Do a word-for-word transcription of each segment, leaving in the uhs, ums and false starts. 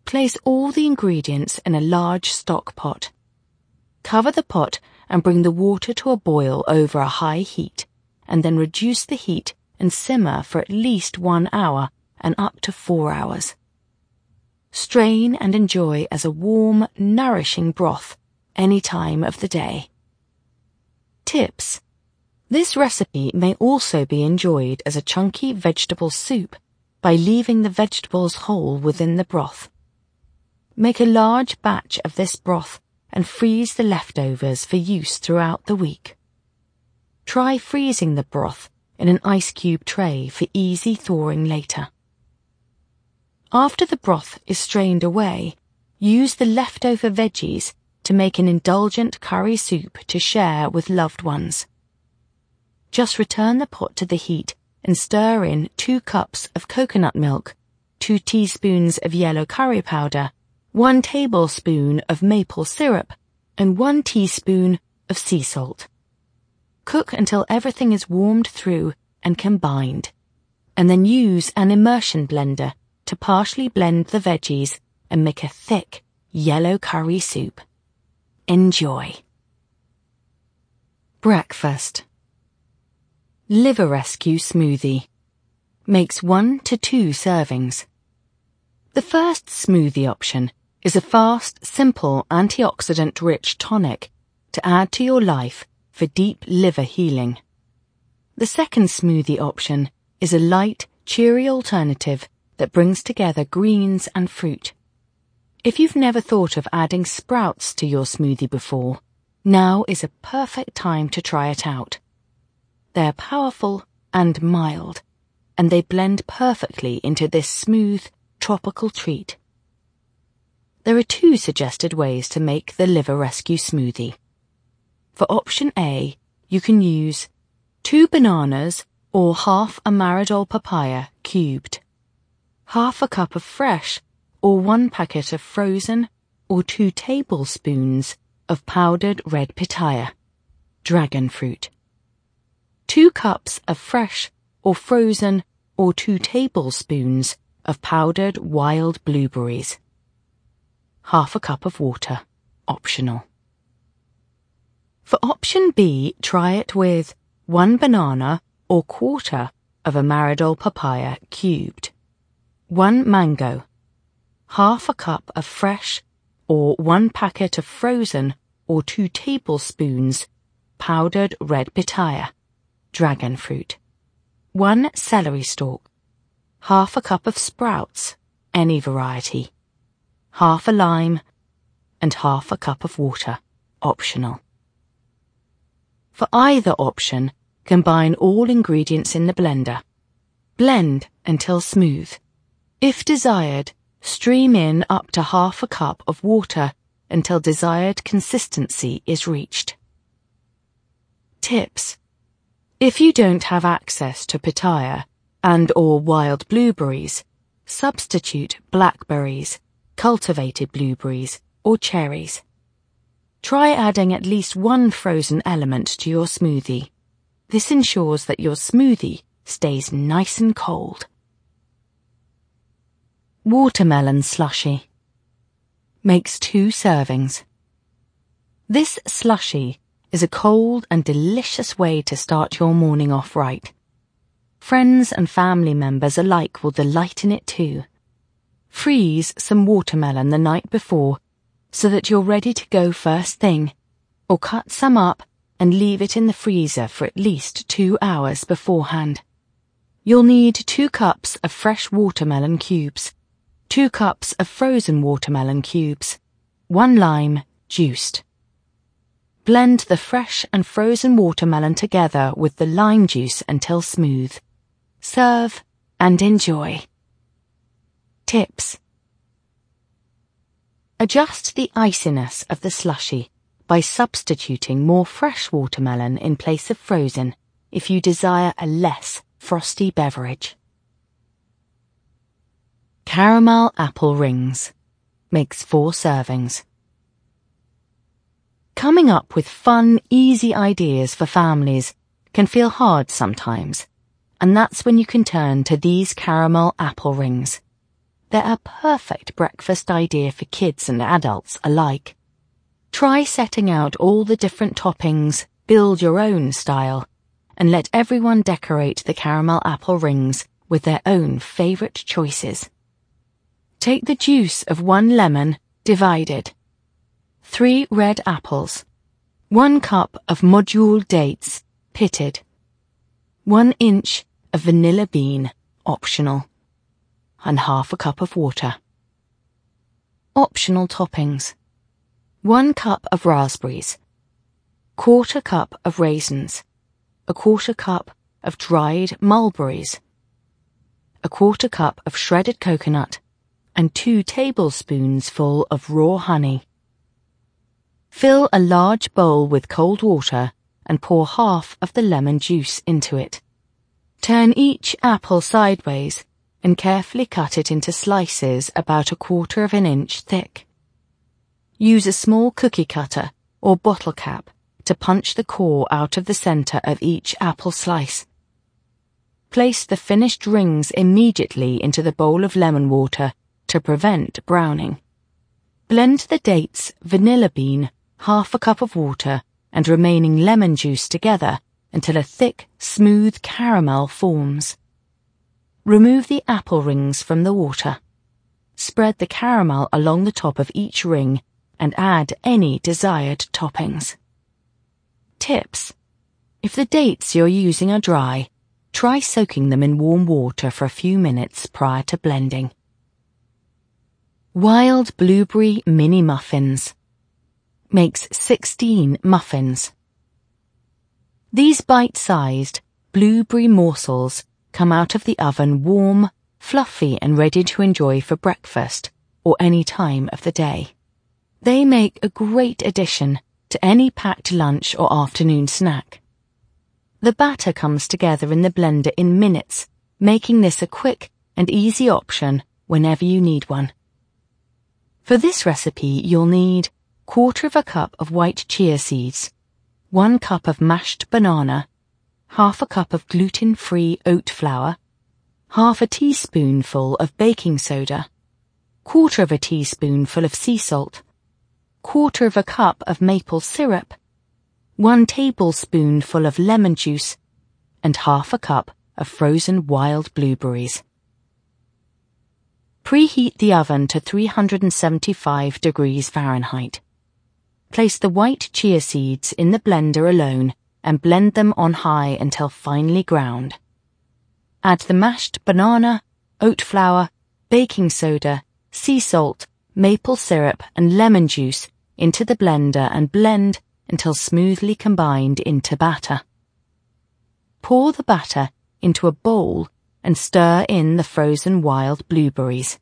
Place all the ingredients in a large stock pot. Cover the pot and bring the water to a boil over a high heat, and then reduce the heat and simmer for at least one hour and up to four hours. Strain and enjoy as a warm, nourishing broth any time of the day. Tips. This recipe may also be enjoyed as a chunky vegetable soup by leaving the vegetables whole within the broth. Make a large batch of this broth and freeze the leftovers for use throughout the week. Try freezing the broth in an ice cube tray for easy thawing later. After the broth is strained away, use the leftover veggies to make an indulgent curry soup to share with loved ones. Just return the pot to the heat and stir in two cups of coconut milk, two teaspoons of yellow curry powder, one tablespoon of maple syrup, and one teaspoon of sea salt. Cook until everything is warmed through and combined, and then use an immersion blender to partially blend the veggies and make a thick, yellow curry soup. Enjoy. Breakfast. Liver Rescue Smoothie. Makes one to two servings. The first smoothie option is a fast, simple, antioxidant-rich tonic to add to your life for deep liver healing. The second smoothie option is a light, cheery alternative that brings together greens and fruit. If you've never thought of adding sprouts to your smoothie before, now is a perfect time to try it out. They're powerful and mild, and they blend perfectly into this smooth, tropical treat. There are two suggested ways to make the Liver Rescue smoothie. For option A, you can use two bananas or half a Maridol papaya cubed, half a cup of fresh or one packet of frozen or two tablespoons of powdered red pitaya, dragon fruit, two cups of fresh or frozen or two tablespoons of powdered wild blueberries, half a cup of water, optional. For option B, try it with one banana or quarter of a Maridol papaya cubed, one mango, half a cup of fresh or one packet of frozen or two tablespoons powdered red pitaya, dragon fruit, one celery stalk, half a cup of sprouts, any variety, half a lime, and half a cup of water, optional. For either option, combine all ingredients in the blender. Blend until smooth. If desired, stream in up to half a cup of water until desired consistency is reached. Tips. If you don't have access to pitaya and or wild blueberries, substitute blackberries, cultivated blueberries, or cherries. Try adding at least one frozen element to your smoothie. This ensures that your smoothie stays nice and cold. Watermelon slushy. Makes two servings. This slushy is a cold and delicious way to start your morning off right. Friends and family members alike will delight in it too. Freeze some watermelon the night before so that you're ready to go first thing, or cut some up and leave it in the freezer for at least two hours beforehand. You'll need two cups of fresh watermelon cubes, two cups of frozen watermelon cubes, one lime juiced. Blend the fresh and frozen watermelon together with the lime juice until smooth. Serve and enjoy. Tips. Adjust the iciness of the slushy by substituting more fresh watermelon in place of frozen if you desire a less frosty beverage. Caramel apple rings. Makes four servings. Coming up with fun, easy ideas for families can feel hard sometimes, and that's when you can turn to these caramel apple rings. they're a perfect breakfast idea for kids and adults alike. Try setting out all the different toppings, build your own style, and let everyone decorate the caramel apple rings with their own favourite choices. Take the juice of one lemon, divided, three red apples, one cup of module dates, pitted, one inch of vanilla bean, optional, and half a cup of water. Optional toppings: one cup of raspberries, quarter cup of raisins, a quarter cup of dried mulberries, a quarter cup of shredded coconut, and two tablespoons full of raw honey. Fill a large bowl with cold water and pour half of the lemon juice into it. Turn each apple sideways and carefully cut it into slices about a quarter of an inch thick. Use a small cookie cutter or bottle cap to punch the core out of the center of each apple slice. Place the finished rings immediately into the bowl of lemon water to prevent browning. Blend the dates, vanilla bean, half a cup of water, and remaining lemon juice together until a thick, smooth caramel forms. Remove the apple rings from the water. Spread the caramel along the top of each ring and add any desired toppings. Tips: if the dates you're using are dry, try soaking them in warm water for a few minutes prior to blending. Wild Blueberry Mini Muffins. Makes sixteen muffins. These bite-sized blueberry morsels come out of the oven warm, fluffy and ready to enjoy for breakfast or any time of the day. They make a great addition to any packed lunch or afternoon snack. The batter comes together in the blender in minutes, making this a quick and easy option whenever you need one. For this recipe, you'll need quarter of a cup of white chia seeds, one cup of mashed banana, half a cup of gluten-free oat flour, half a teaspoonful of baking soda, quarter of a teaspoonful of sea salt, quarter of a cup of maple syrup, one tablespoonful of lemon juice, and half a cup of frozen wild blueberries. Preheat the oven to three hundred seventy-five degrees Fahrenheit. Place the white chia seeds in the blender alone and blend them on high until finely ground. Add the mashed banana, oat flour, baking soda, sea salt, maple syrup and lemon juice into the blender and blend until smoothly combined into batter. Pour the batter into a bowl and stir in the frozen wild blueberries.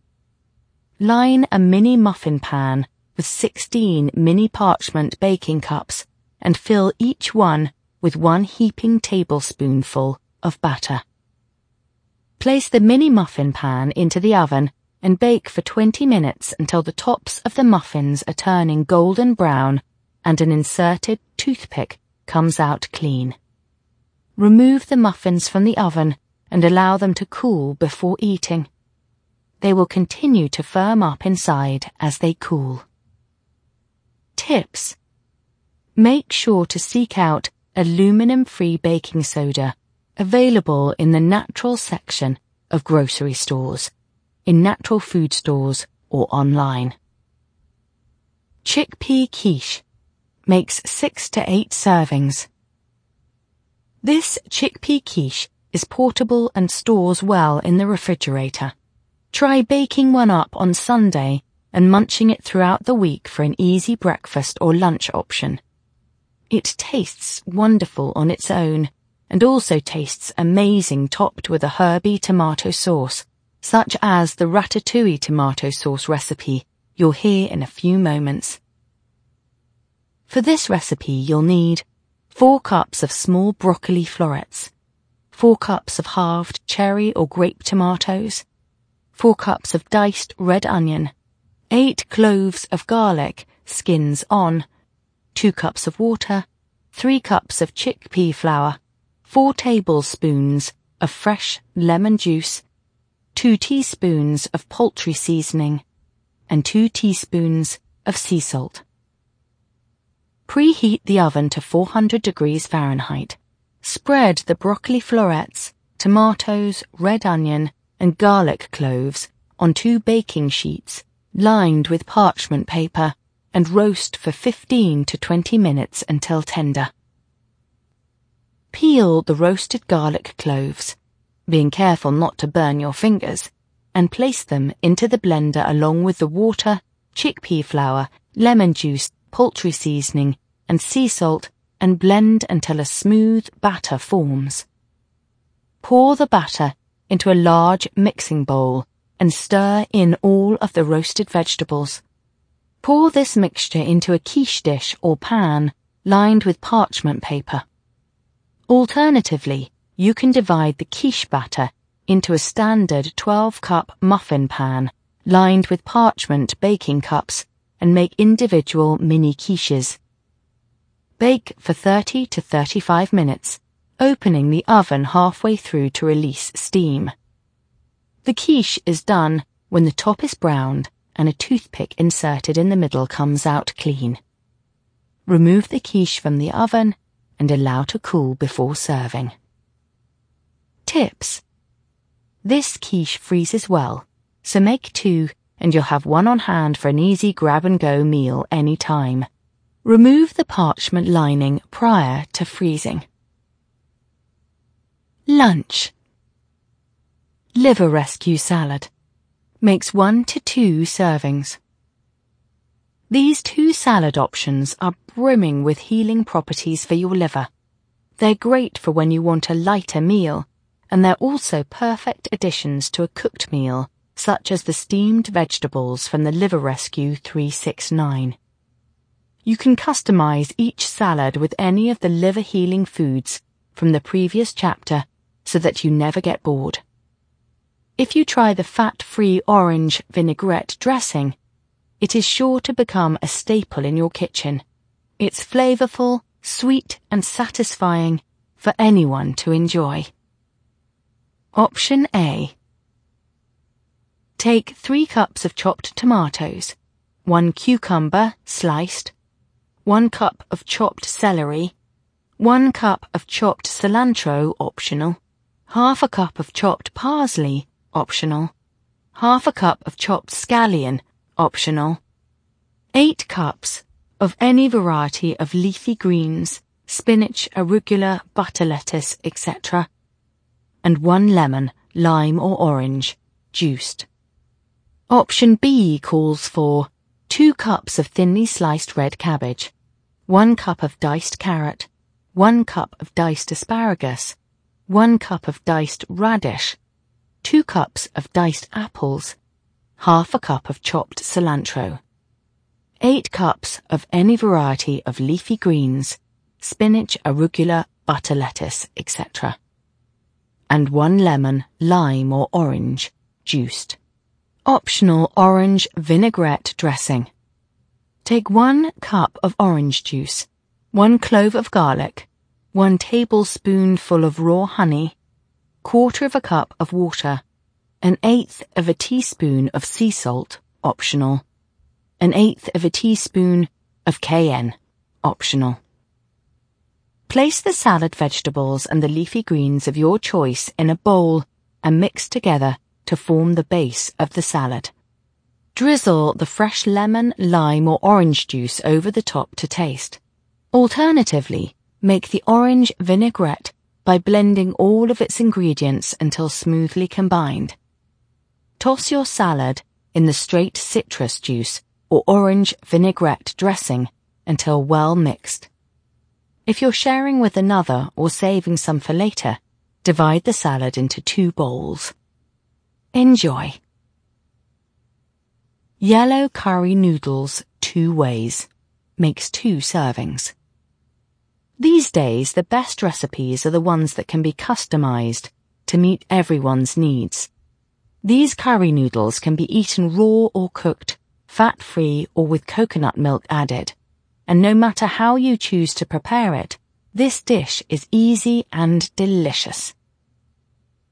Line a mini muffin pan with sixteen mini parchment baking cups and fill each one with one heaping tablespoonful of batter. Place the mini muffin pan into the oven and bake for twenty minutes until the tops of the muffins are turning golden brown and an inserted toothpick comes out clean. Remove the muffins from the oven and allow them to cool before eating. They will continue to firm up inside as they cool. Tips: make sure to seek out aluminum-free baking soda available in the natural section of grocery stores, in natural food stores or online. Chickpea quiche makes six to eight servings. This chickpea quiche is portable and stores well in the refrigerator. Try baking one up on Sunday and munching it throughout the week for an easy breakfast or lunch option. It tastes wonderful on its own and also tastes amazing topped with a herby tomato sauce, such as the ratatouille tomato sauce recipe you'll hear in a few moments. For this recipe, you'll need four cups of small broccoli florets, four cups of halved cherry or grape tomatoes, four cups of diced red onion, eight cloves of garlic, skins on, two cups of water, three cups of chickpea flour, four tablespoons of fresh lemon juice, two teaspoons of poultry seasoning, and two teaspoons of sea salt. Preheat the oven to four hundred degrees Fahrenheit. Spread the broccoli florets, tomatoes, red onion, and garlic cloves on two baking sheets lined with parchment paper and roast for fifteen to twenty minutes until tender. Peel the roasted garlic cloves, being careful not to burn your fingers, and place them into the blender along with the water, chickpea flour, lemon juice, poultry seasoning, and sea salt, and blend until a smooth batter forms. Pour the batter into a large mixing bowl and stir in all of the roasted vegetables. Pour this mixture into a quiche dish or pan lined with parchment paper. Alternatively, you can divide the quiche batter into a standard twelve cup muffin pan lined with parchment baking cups and make individual mini quiches. Bake for thirty to thirty-five minutes, opening the oven halfway through to release steam. The quiche is done when the top is browned and a toothpick inserted in the middle comes out clean. Remove the quiche from the oven and allow to cool before serving. Tips. This quiche freezes well, so make two and you'll have one on hand for an easy grab-and-go meal any time. Remove the parchment lining prior to freezing. Lunch. Liver rescue salad. Makes one to two servings. These two salad options are brimming with healing properties for your liver. They're great for when you want a lighter meal, and they're also perfect additions to a cooked meal, such as the steamed vegetables from the Liver Rescue three sixty-nine. You can customize each salad with any of the liver healing foods from the previous chapter so that you never get bored. If you try the fat-free orange vinaigrette dressing, it is sure to become a staple in your kitchen. It's flavorful, sweet, and satisfying for anyone to enjoy. Option A. Take three cups of chopped tomatoes, one cucumber sliced, one cup of chopped celery, one cup of chopped cilantro optional, half a cup of chopped parsley optional, half a cup of chopped scallion optional, eight cups of any variety of leafy greens, spinach, arugula, butter lettuce, et cetera, and one lemon, lime or orange, juiced. Option B calls for two cups of thinly sliced red cabbage, one cup of diced carrot, one cup of diced asparagus, one cup of diced radish, two cups of diced apples, half a cup of chopped cilantro, eight cups of any variety of leafy greens, spinach, arugula, butter lettuce, et cetera, and one lemon, lime or orange, juiced. Optional orange vinaigrette dressing. Take one cup of orange juice, one clove of garlic, one tablespoonful of raw honey, quarter of a cup of water, an eighth of a teaspoon of sea salt, optional, an eighth of a teaspoon of cayenne, optional. Place the salad vegetables and the leafy greens of your choice in a bowl and mix together to form the base of the salad. Drizzle the fresh lemon, lime or orange juice over the top to taste. Alternatively, make the orange vinaigrette by blending all of its ingredients until smoothly combined. Toss your salad in the straight citrus juice or orange vinaigrette dressing until well mixed. If you're sharing with another or saving some for later, divide the salad into two bowls. Enjoy. Yellow curry noodles two ways. Makes two servings. These days, the best recipes are the ones that can be customized to meet everyone's needs. These curry noodles can be eaten raw or cooked, fat-free or with coconut milk added. And no matter how you choose to prepare it, this dish is easy and delicious.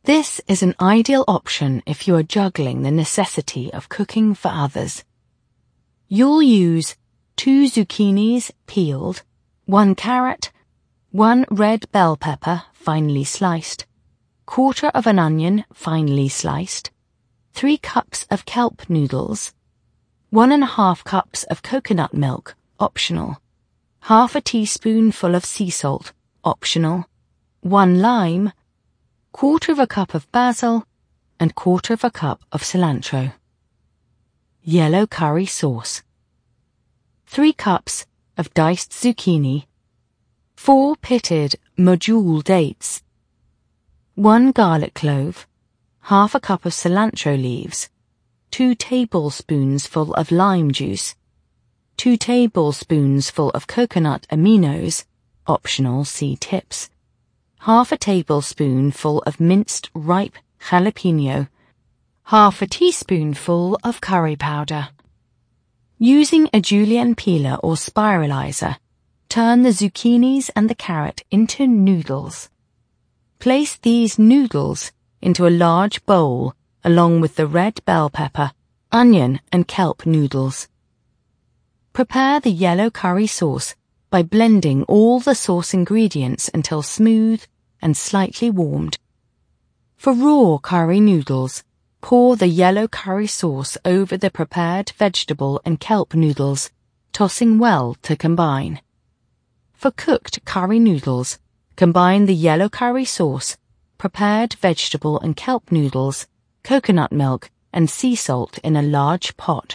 This is an ideal option if you are juggling the necessity of cooking for others. You'll use two zucchinis peeled, one carrot, one red bell pepper finely sliced, quarter of an onion finely sliced, three cups of kelp noodles, one and a half cups of coconut milk, optional, half a teaspoonful of sea salt, optional, one lime, quarter of a cup of basil, and quarter of a cup of cilantro. Yellow curry sauce. Three cups of diced zucchini, four pitted medjool dates, one garlic clove, half a cup of cilantro leaves, two tablespoonsful of lime juice, two tablespoonsful of coconut aminos, optional, see tips, half a tablespoonful of minced ripe jalapeno, half a teaspoonful of curry powder. Using a julienne peeler or spiralizer, turn the zucchinis and the carrot into noodles. Place these noodles into a large bowl along with the red bell pepper, onion and kelp noodles. Prepare the yellow curry sauce by blending all the sauce ingredients until smooth and slightly warmed. For raw curry noodles, pour the yellow curry sauce over the prepared vegetable and kelp noodles, tossing well to combine. For cooked curry noodles, combine the yellow curry sauce, prepared vegetable and kelp noodles, coconut milk, and sea salt in a large pot.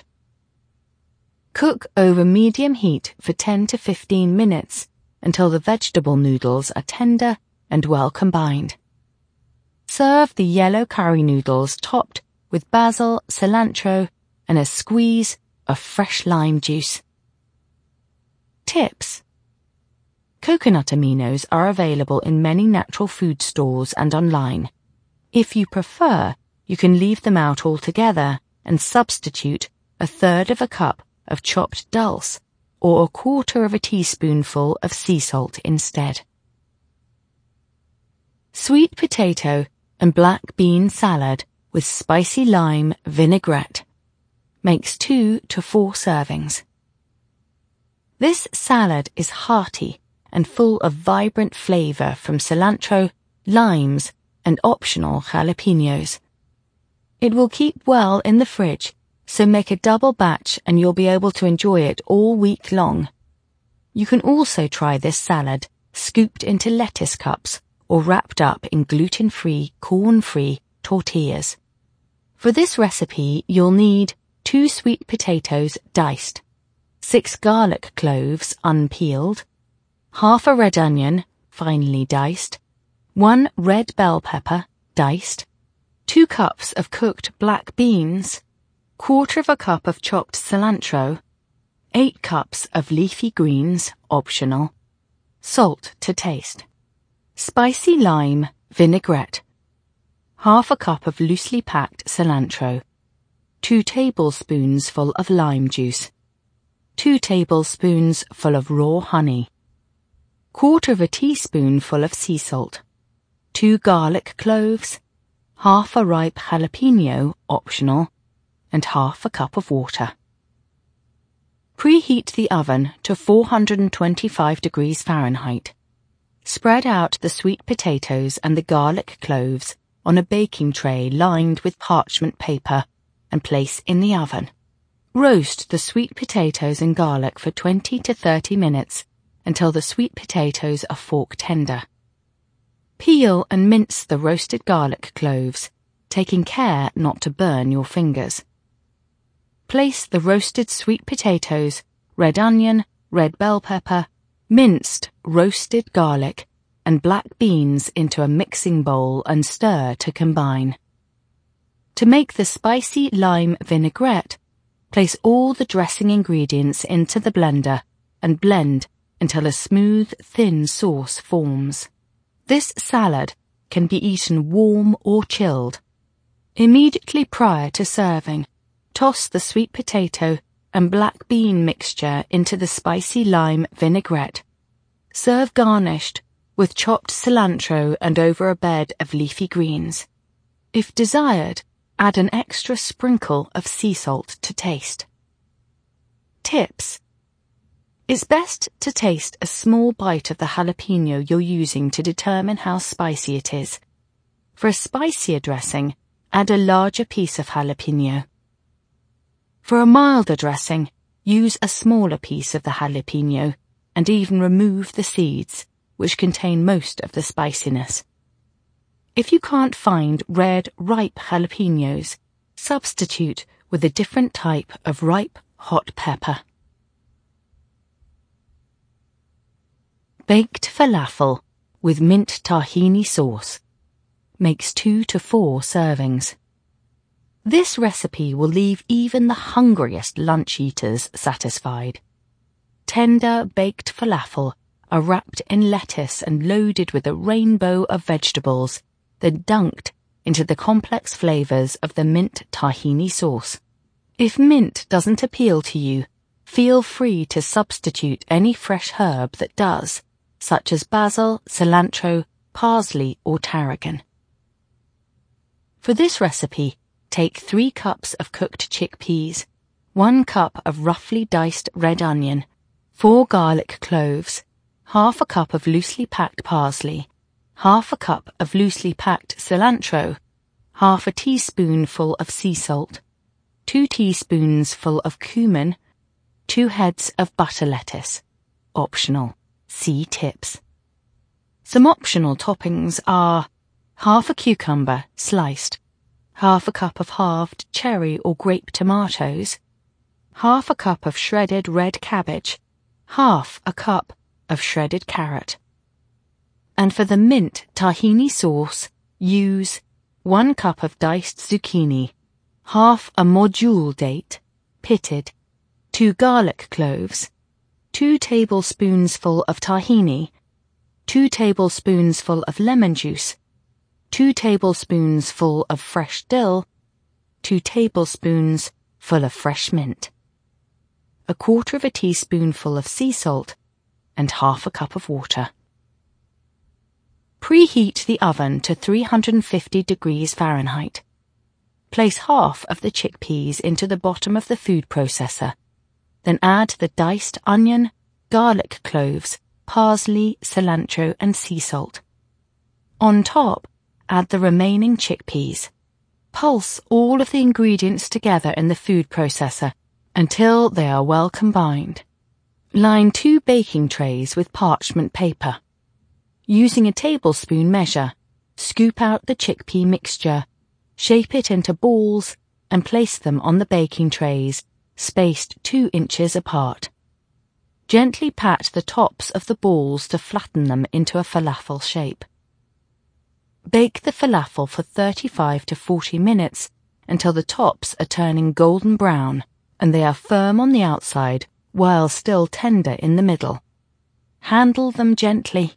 Cook over medium heat for ten to fifteen minutes until the vegetable noodles are tender and well combined. Serve the yellow curry noodles topped with basil, cilantro, and a squeeze of fresh lime juice. Tips. Coconut aminos are available in many natural food stores and online. If you prefer, you can leave them out altogether and substitute a third of a cup of chopped dulse or a quarter of a teaspoonful of sea salt instead. Sweet potato and black bean salad with spicy lime vinaigrette makes two to four servings. This salad is hearty and full of vibrant flavor from cilantro, limes, and optional jalapenos. It will keep well in the fridge, so make a double batch and you'll be able to enjoy it all week long. You can also try this salad scooped into lettuce cups or wrapped up in gluten-free, corn-free tortillas. For this recipe, you'll need two sweet potatoes diced, six garlic cloves unpeeled, half a red onion finely diced, one red bell pepper diced, two cups of cooked black beans, quarter of a cup of chopped cilantro, eight cups of leafy greens, optional, salt to taste, spicy lime vinaigrette, half a cup of loosely packed cilantro, two tablespoons full of lime juice, two tablespoons full of raw honey, quarter of a teaspoonful of sea salt, two garlic cloves, half a ripe jalapeno, optional, and half a cup of water. Preheat the oven to four hundred twenty-five degrees Fahrenheit. Spread out the sweet potatoes and the garlic cloves on a baking tray lined with parchment paper and place in the oven. Roast the sweet potatoes and garlic for twenty to thirty minutes until the sweet potatoes are fork tender. Peel and mince the roasted garlic cloves, taking care not to burn your fingers. Place the roasted sweet potatoes, red onion, red bell pepper, minced roasted garlic, and black beans into a mixing bowl and stir to combine. To make the spicy lime vinaigrette, place all the dressing ingredients into the blender and blend until a smooth, thin sauce forms. This salad can be eaten warm or chilled. Immediately prior to serving, toss the sweet potato and black bean mixture into the spicy lime vinaigrette. Serve garnished with chopped cilantro and over a bed of leafy greens. If desired, add an extra sprinkle of sea salt to taste. Tips. It's best to taste a small bite of the jalapeno you're using to determine how spicy it is. For a spicier dressing, add a larger piece of jalapeno. For a milder dressing, use a smaller piece of the jalapeno and even remove the seeds, which contain most of the spiciness. If you can't find red, ripe jalapenos, substitute with a different type of ripe hot pepper. Baked falafel with mint tahini sauce makes two to four servings. This recipe will leave even the hungriest lunch eaters satisfied. Tender baked falafel are wrapped in lettuce and loaded with a rainbow of vegetables, then dunked into the complex flavors of the mint tahini sauce. If mint doesn't appeal to you, feel free to substitute any fresh herb that does, such as basil, cilantro, parsley, or tarragon. For this recipe, take three cups of cooked chickpeas, one cup of roughly diced red onion, four garlic cloves, half a cup of loosely packed parsley, half a cup of loosely packed cilantro, half a teaspoonful of sea salt, two teaspoonsful of cumin, two heads of butter lettuce. Optional. See tips. Some optional toppings are half a cucumber sliced, half a cup of halved cherry or grape tomatoes, half a cup of shredded red cabbage, half a cup of shredded carrot. And for the mint tahini sauce, use one cup of diced zucchini, half a module date, pitted, two garlic cloves, two tablespoonsful of tahini, two tablespoonsful of lemon juice, two tablespoonsful of fresh dill, two tablespoons full of fresh mint, a quarter of a teaspoonful of sea salt, and half a cup of water. Preheat the oven to three hundred fifty degrees Fahrenheit. Place half of the chickpeas into the bottom of the food processor. Then add the diced onion, garlic cloves, parsley, cilantro, and sea salt. On top, add the remaining chickpeas. Pulse all of the ingredients together in the food processor until they are well combined. Line two baking trays with parchment paper. Using a tablespoon measure, scoop out the chickpea mixture, shape it into balls, and place them on the baking trays, spaced two inches apart. Gently pat the tops of the balls to flatten them into a falafel shape. Bake the falafel for thirty-five to forty minutes until the tops are turning golden brown and they are firm on the outside while still tender in the middle. Handle them gently.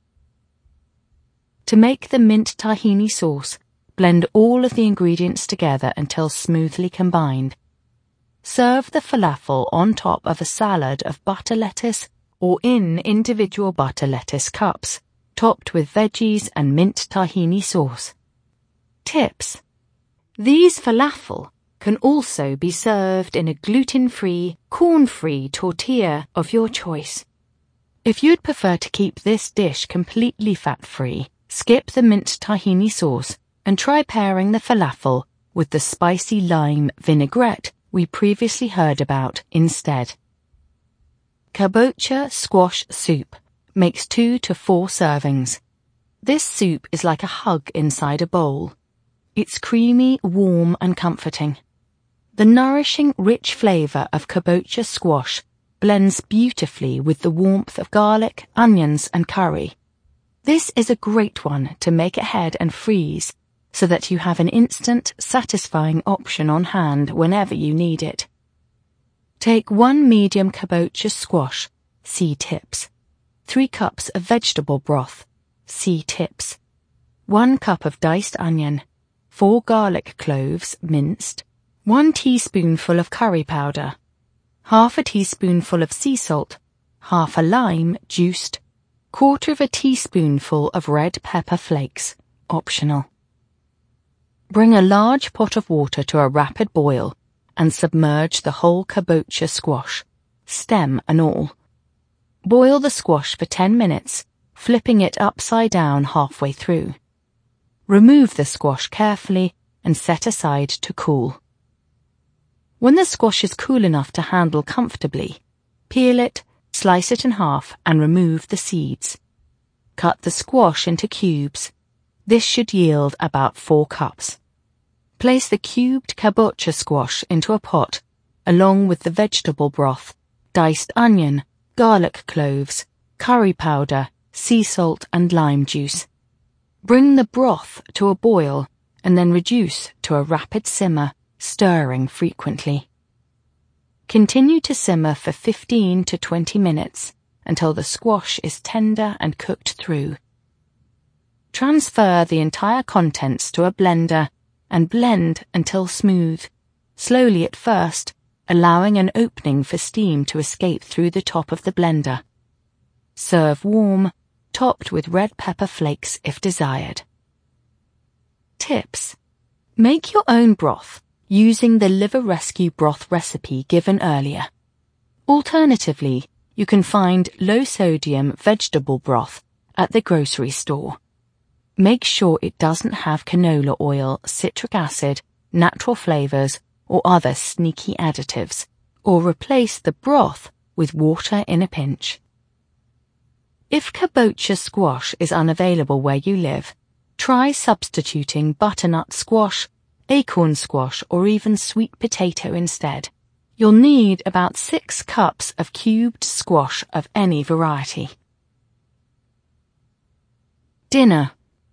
To make the mint tahini sauce, blend all of the ingredients together until smoothly combined. Serve the falafel on top of a salad of butter lettuce or in individual butter lettuce cups, topped with veggies and mint tahini sauce. Tips. These falafel can also be served in a gluten-free, corn-free tortilla of your choice. If you'd prefer to keep this dish completely fat-free, skip the mint tahini sauce and try pairing the falafel with the spicy lime vinaigrette we previously heard about instead. Kabocha squash soup makes two to four servings. This soup is like a hug inside a bowl. It's creamy, warm, and comforting. The nourishing, rich flavor of kabocha squash blends beautifully with the warmth of garlic, onions, and curry. This is a great one to make ahead and freeze so that you have an instant, satisfying option on hand whenever you need it. Take one medium kabocha squash, see tips, three cups of vegetable broth, see tips, one cup of diced onion, four garlic cloves minced, one teaspoonful of curry powder, half a teaspoonful of sea salt, half a lime juiced, quarter of a teaspoonful of red pepper flakes, optional. Bring a large pot of water to a rapid boil and submerge the whole kabocha squash, stem and all. Boil the squash for ten minutes, flipping it upside down halfway through. Remove the squash carefully and set aside to cool. When the squash is cool enough to handle comfortably, peel it, slice it in half and remove the seeds. Cut the squash into cubes. This should yield about four cups. Place the cubed kabocha squash into a pot, along with the vegetable broth, diced onion, garlic cloves, curry powder, sea salt and lime juice. Bring the broth to a boil and then reduce to a rapid simmer, stirring frequently. Continue to simmer for fifteen to twenty minutes until the squash is tender and cooked through. Transfer the entire contents to a blender and blend until smooth, slowly at first, allowing an opening for steam to escape through the top of the blender. Serve warm, topped with red pepper flakes if desired. Tips: make your own broth using the liver rescue broth recipe given earlier. Alternatively, you can find low-sodium vegetable broth at the grocery store. Make sure it doesn't have canola oil, citric acid, natural flavors, or other sneaky additives, or replace the broth with water in a pinch. If kabocha squash is unavailable where you live, try substituting butternut squash, acorn squash, or even sweet potato instead. You'll need about six cups of cubed squash of any variety. Dinner.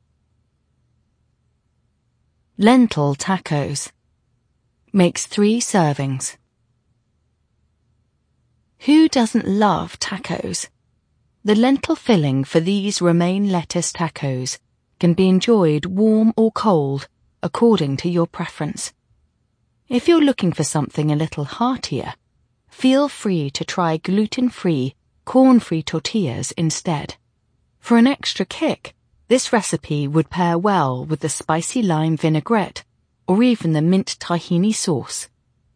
Lentil tacos. Makes three servings. Who doesn't love tacos? The lentil filling for these romaine lettuce tacos can be enjoyed warm or cold, according to your preference. If you're looking for something a little heartier, feel free to try gluten-free, corn-free tortillas instead. For an extra kick, this recipe would pair well with the spicy lime vinaigrette or even the mint tahini sauce.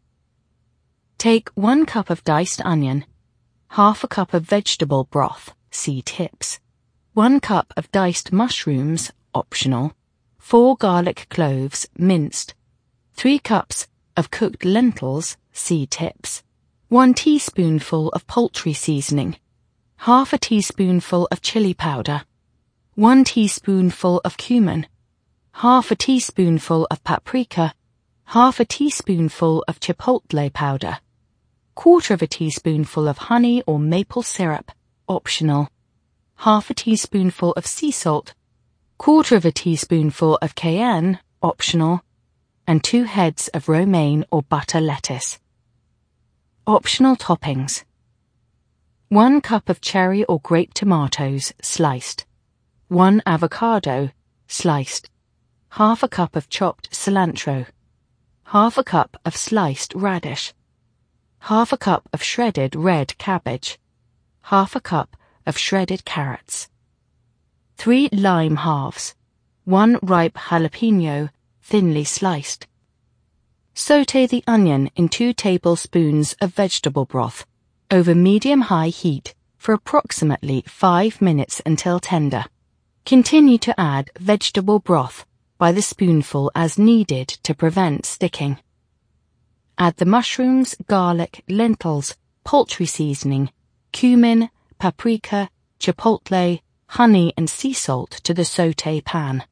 Take one cup of diced onion, half a cup of vegetable broth, see tips, one cup of diced mushrooms, optional, four garlic cloves, minced, three cups of cooked lentils, see tips, one teaspoonful of poultry seasoning, half a teaspoonful of chili powder, one teaspoonful of cumin, half a teaspoonful of paprika, half a teaspoonful of chipotle powder, quarter of a teaspoonful of honey or maple syrup, optional, half a teaspoonful of sea salt, quarter of a teaspoonful of cayenne, optional, and two heads of romaine or butter lettuce. Optional toppings. One cup of cherry or grape tomatoes, sliced. One avocado, sliced. Half a cup of chopped cilantro. Half a cup of sliced radish. Half a cup of shredded red cabbage. Half a cup of shredded carrots. Three lime halves. One ripe jalapeno, thinly sliced. Sauté the onion in two tablespoons of vegetable broth over medium-high heat for approximately five minutes until tender. Continue to add vegetable broth by the spoonful as needed to prevent sticking. Add the mushrooms, garlic, lentils, poultry seasoning, cumin, paprika, chipotle, honey and sea salt to the sauté pan.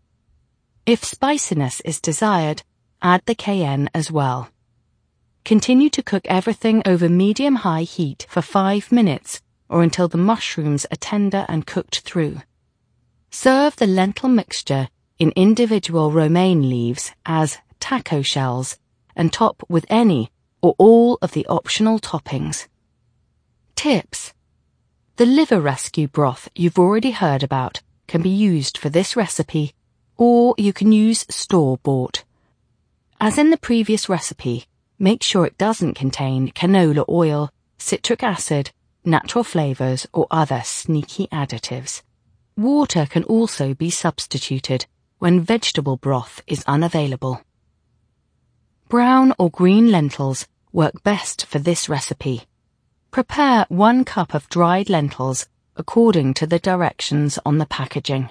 If spiciness is desired, add the cayenne as well. Continue to cook everything over medium-high heat for five minutes or until the mushrooms are tender and cooked through. Serve the lentil mixture in individual romaine leaves as taco shells and top with any or all of the optional toppings. Tips. The liver rescue broth you've already heard about can be used for this recipe, or you can use store-bought. As in the previous recipe, make sure it doesn't contain canola oil, citric acid, natural flavors, or other sneaky additives. Water can also be substituted, when vegetable broth is unavailable. Brown or green lentils work best for this recipe. Prepare one cup of dried lentils according to the directions on the packaging.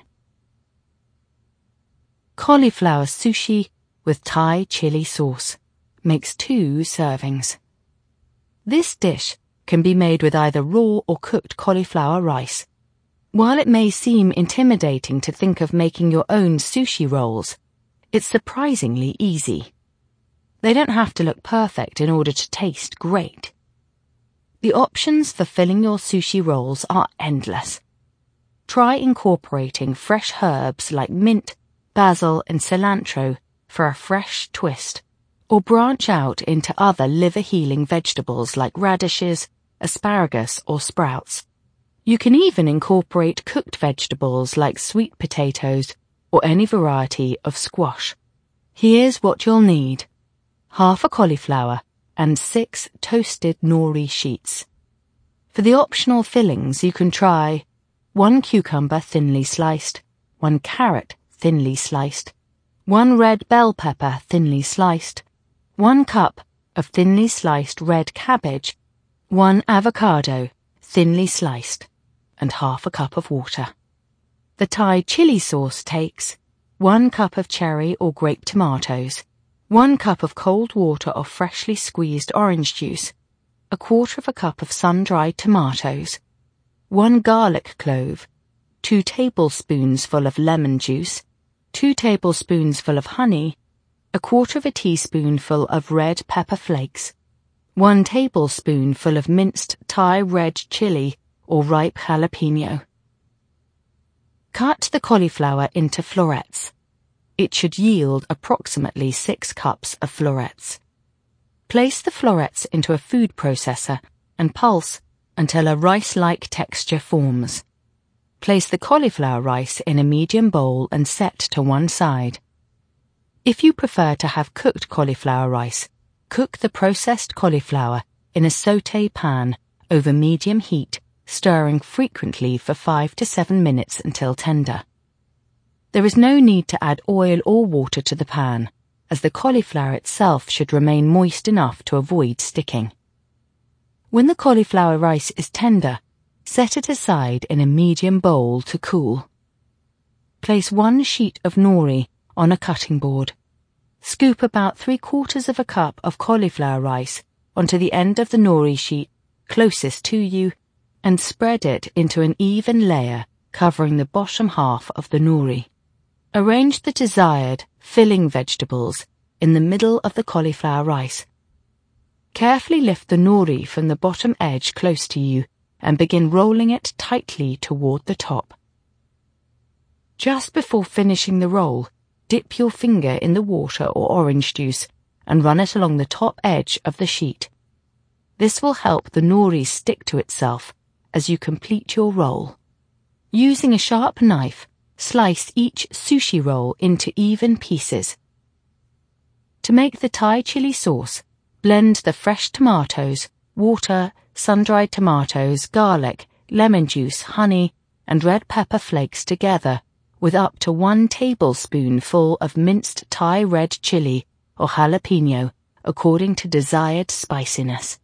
Cauliflower sushi with Thai chili sauce makes two servings. This dish can be made with either raw or cooked cauliflower rice. While it may seem intimidating to think of making your own sushi rolls, it's surprisingly easy. They don't have to look perfect in order to taste great. The options for filling your sushi rolls are endless. Try incorporating fresh herbs like mint, basil, and cilantro for a fresh twist, or branch out into other liver-healing vegetables like radishes, asparagus, or sprouts. You can even incorporate cooked vegetables like sweet potatoes or any variety of squash. Here's what you'll need: half a cauliflower and six toasted nori sheets. For the optional fillings, you can try one cucumber thinly sliced, one carrot thinly sliced, one red bell pepper thinly sliced, one cup of thinly sliced red cabbage, one avocado thinly sliced, and half a cup of water. The Thai chili sauce takes one cup of cherry or grape tomatoes, one cup of cold water or freshly squeezed orange juice, a quarter of a cup of sun-dried tomatoes, one garlic clove, two tablespoonsful of lemon juice, two tablespoonsful of honey, a quarter of a teaspoonful of red pepper flakes, one tablespoonful of minced Thai red chili or ripe jalapeno. Cut the cauliflower into florets. It should yield approximately six cups of florets. Place the florets into a food processor and pulse until a rice-like texture forms. Place the cauliflower rice in a medium bowl and set to one side. If you prefer to have cooked cauliflower rice, cook the processed cauliflower in a sauté pan over medium heat, stirring frequently for five to seven minutes until tender. There is no need to add oil or water to the pan, as the cauliflower itself should remain moist enough to avoid sticking. When the cauliflower rice is tender, set it aside in a medium bowl to cool. Place one sheet of nori on a cutting board. Scoop about three quarters of a cup of cauliflower rice onto the end of the nori sheet closest to you and spread it into an even layer covering the bottom half of the nori. Arrange the desired filling vegetables in the middle of the cauliflower rice. Carefully lift the nori from the bottom edge close to you and begin rolling it tightly toward the top. Just before finishing the roll, dip your finger in the water or orange juice and run it along the top edge of the sheet. This will help the nori stick to itself as you complete your roll. Using a sharp knife, slice each sushi roll into even pieces. To make the Thai chili sauce, blend the fresh tomatoes, water, sun-dried tomatoes, garlic, lemon juice, honey, and red pepper flakes together with up to one tablespoonful of minced Thai red chili or jalapeno according to desired spiciness.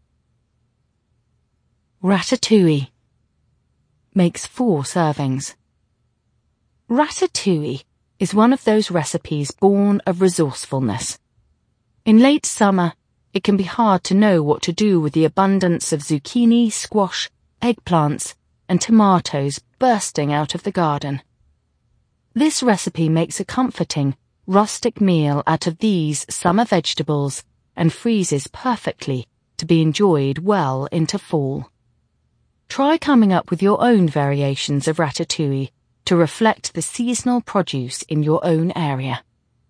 Ratatouille makes four servings. Ratatouille is one of those recipes born of resourcefulness. In late summer, it can be hard to know what to do with the abundance of zucchini, squash, eggplants, and tomatoes bursting out of the garden. This recipe makes a comforting, rustic meal out of these summer vegetables and freezes perfectly to be enjoyed well into fall. Try coming up with your own variations of ratatouille to reflect the seasonal produce in your own area.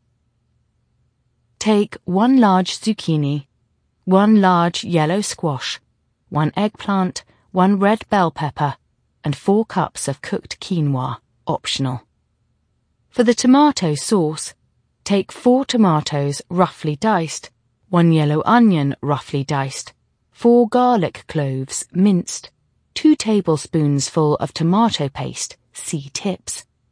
Take one large zucchini, one large yellow squash, one eggplant, one red bell pepper, and four cups of cooked quinoa, optional. For the tomato sauce, take four tomatoes roughly diced, one yellow onion roughly diced, four garlic cloves minced, two tablespoons full of tomato paste, see tips,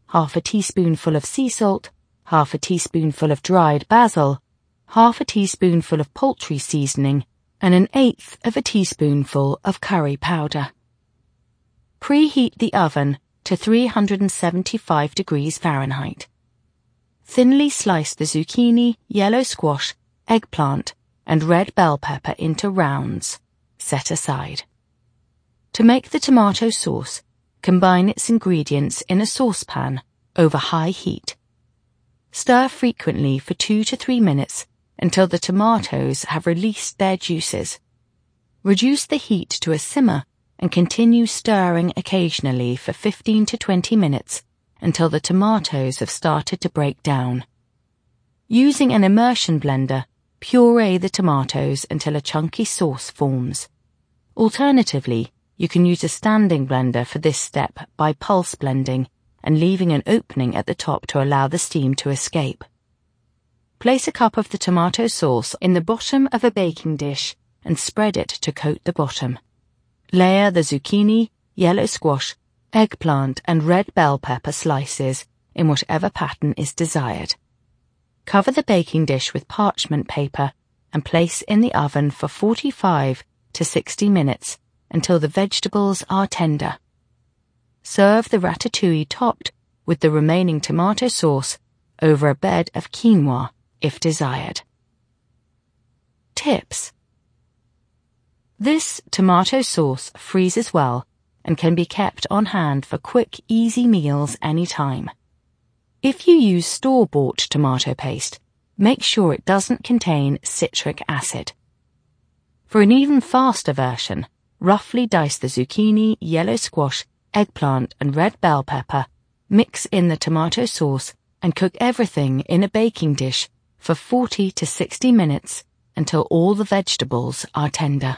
half a teaspoonful of sea salt, half a teaspoonful of dried basil, half a teaspoonful of poultry seasoning, and an eighth of a teaspoonful of curry powder. Preheat the oven to three hundred seventy-five degrees Fahrenheit. Thinly slice the zucchini, yellow squash, eggplant, and red bell pepper into rounds. Set aside. To make the tomato sauce, combine its ingredients in a saucepan over high heat. Stir frequently for two to three minutes until the tomatoes have released their juices. Reduce the heat to a simmer and continue stirring occasionally for fifteen to twenty minutes until the tomatoes have started to break down. Using an immersion blender, puree the tomatoes until a chunky sauce forms. Alternatively, you can use a standing blender for this step by pulse blending and leaving an opening at the top to allow the steam to escape. Place a cup of the tomato sauce in the bottom of a baking dish and spread it to coat the bottom. Layer the zucchini, yellow squash, eggplant and red bell pepper slices in whatever pattern is desired. Cover the baking dish with parchment paper and place in the oven for forty-five to sixty minutes until the vegetables are tender. Serve the ratatouille topped with the remaining tomato sauce over a bed of quinoa if desired. Tips. This tomato sauce freezes well and can be kept on hand for quick, easy meals anytime. If you use store-bought tomato paste, make sure it doesn't contain citric acid. For an even faster version, roughly dice the zucchini, yellow squash, eggplant and red bell pepper, mix in the tomato sauce and cook everything in a baking dish for forty to sixty minutes until all the vegetables are tender.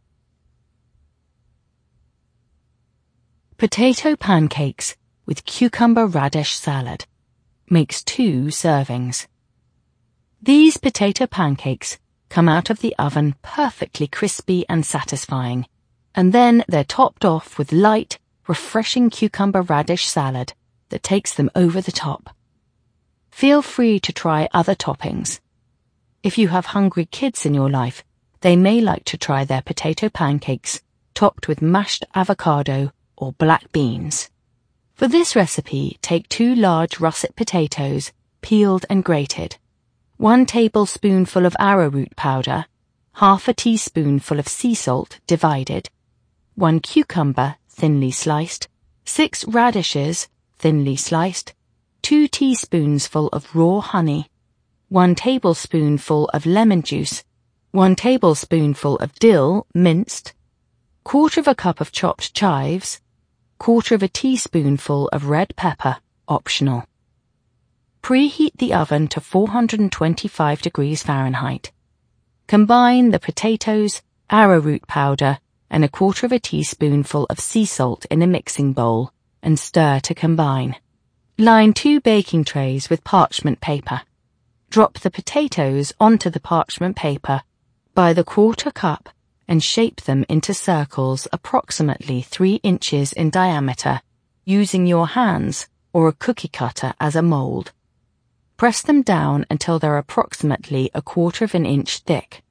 Potato pancakes with cucumber radish salad. Makes two servings. These potato pancakes come out of the oven perfectly crispy and satisfying, and then they're topped off with light, refreshing cucumber radish salad that takes them over the top. Feel free to try other toppings. If you have hungry kids in your life, they may like to try their potato pancakes topped with mashed avocado or black beans. For this recipe, take two large russet potatoes, peeled and grated, one tablespoonful of arrowroot powder, half a teaspoonful of sea salt divided, one cucumber thinly sliced, six radishes thinly sliced, two teaspoonsful of raw honey, one tablespoonful of lemon juice, one tablespoonful of dill minced, quarter of a cup of chopped chives, quarter of a teaspoonful of red pepper, optional. Preheat the oven to four hundred twenty-five degrees Fahrenheit. Combine the potatoes, arrowroot powder, and a quarter of a teaspoonful of sea salt in a mixing bowl and stir to combine. Line two baking trays with parchment paper. Drop the potatoes onto the parchment paper by the quarter cup and shape them into circles approximately three inches in diameter using your hands or a cookie cutter as a mold. Press them down until they're approximately a quarter of an inch thick.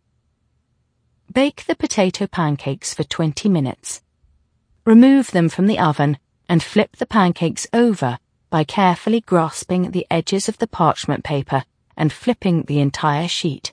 Bake the potato pancakes for twenty minutes. Remove them from the oven and flip the pancakes over by carefully grasping the edges of the parchment paper and flipping the entire sheet.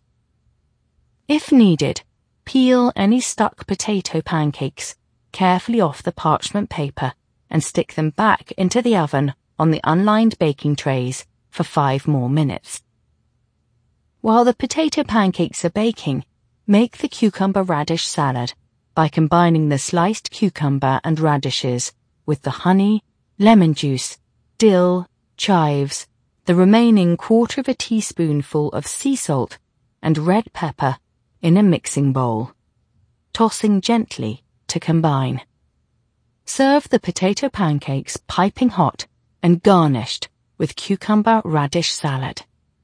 If needed, peel any stuck potato pancakes carefully off the parchment paper and stick them back into the oven on the unlined baking trays for five more minutes. While the potato pancakes are baking, make the cucumber radish salad by combining the sliced cucumber and radishes with the honey, lemon juice, dill, chives, the remaining quarter of a teaspoonful of sea salt and red pepper in a mixing bowl, tossing gently to combine. Serve the potato pancakes piping hot and garnished with cucumber radish salad.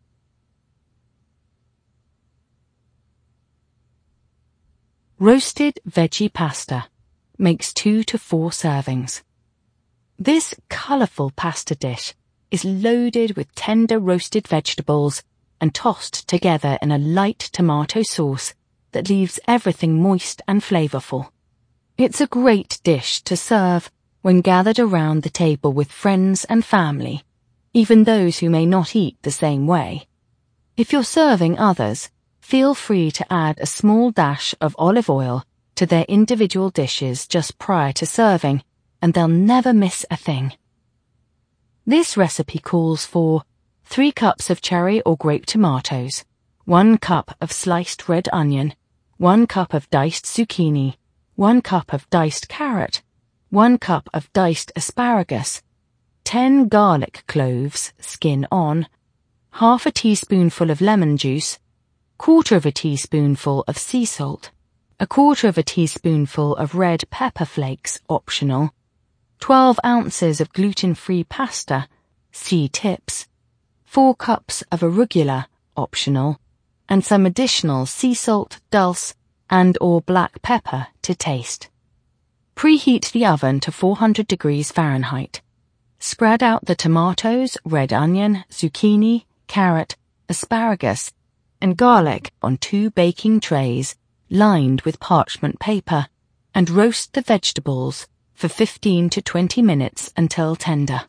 Roasted veggie pasta makes two to four servings. This colourful pasta dish is loaded with tender roasted vegetables and tossed together in a light tomato sauce that leaves everything moist and flavorful. It's a great dish to serve when gathered around the table with friends and family, even those who may not eat the same way. If you're serving others, feel free to add a small dash of olive oil to their individual dishes just prior to serving, and they'll never miss a thing. This recipe calls for three cups of cherry or grape tomatoes, one cup of sliced red onion, one cup of diced zucchini, one cup of diced carrot, one cup of diced asparagus, ten garlic cloves, skin on, half a teaspoonful of lemon juice, quarter of a teaspoonful of sea salt, a quarter of a teaspoonful of red pepper flakes, optional, twelve ounces of gluten-free pasta, see tips, four cups of arugula, optional, and some additional sea salt, dulse, and or black pepper to taste. Preheat the oven to four hundred degrees Fahrenheit. Spread out the tomatoes, red onion, zucchini, carrot, asparagus, and garlic on two baking trays lined with parchment paper, and roast the vegetables for fifteen to twenty minutes until tender.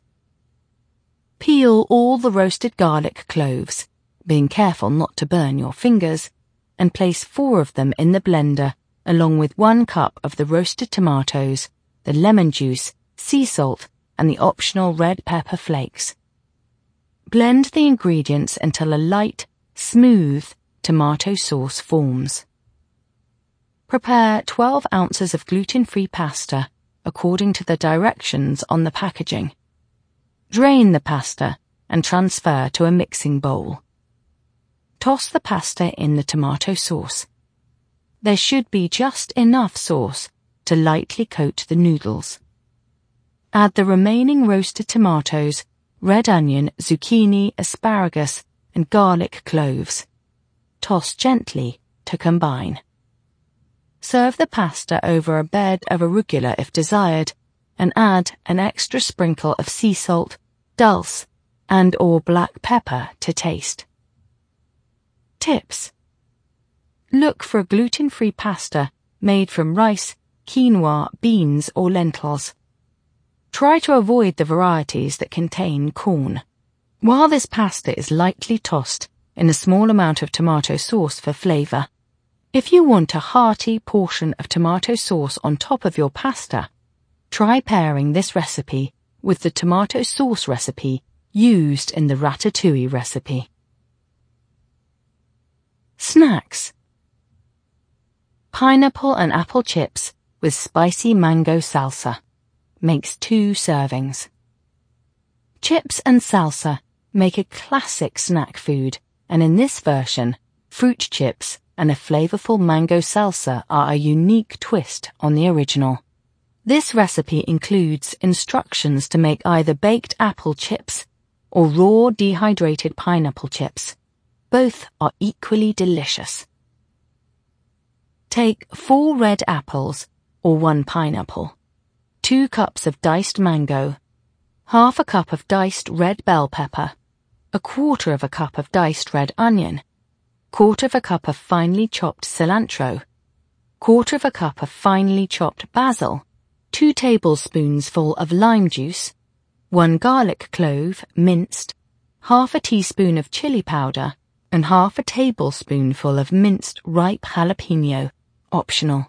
Peel all the roasted garlic cloves, being careful not to burn your fingers, and place four of them in the blender along with one cup of the roasted tomatoes, the lemon juice, sea salt, and the optional red pepper flakes. Blend the ingredients until a light, smooth tomato sauce forms. Prepare twelve ounces of gluten-free pasta according to the directions on the packaging. Drain the pasta and transfer to a mixing bowl. Toss the pasta in the tomato sauce. There should be just enough sauce to lightly coat the noodles. Add the remaining roasted tomatoes, red onion, zucchini, asparagus, and garlic cloves. Toss gently to combine. Serve the pasta over a bed of arugula if desired, and add an extra sprinkle of sea salt, dulse, and or black pepper to taste. Tips. Look for a gluten-free pasta made from rice, quinoa, beans, or lentils. Try to avoid the varieties that contain corn. While this pasta is lightly tossed in a small amount of tomato sauce for flavor, if you want a hearty portion of tomato sauce on top of your pasta, try pairing this recipe with the tomato sauce recipe used in the ratatouille recipe. Snacks. Pineapple and apple chips with spicy mango salsa. Makes two servings. Chips and salsa make a classic snack food, and in this version, fruit chips and a flavorful mango salsa are a unique twist on the original. This recipe includes instructions to make either baked apple chips or raw dehydrated pineapple chips. Both are equally delicious. Take four red apples or one pineapple, two cups of diced mango, half a cup of diced red bell pepper, a quarter of a cup of diced red onion, quarter of a cup of finely chopped cilantro, quarter of a cup of finely chopped basil, two tablespoonsful of lime juice, one garlic clove minced, half a teaspoon of chili powder, and half a tablespoonful of minced ripe jalapeno, optional.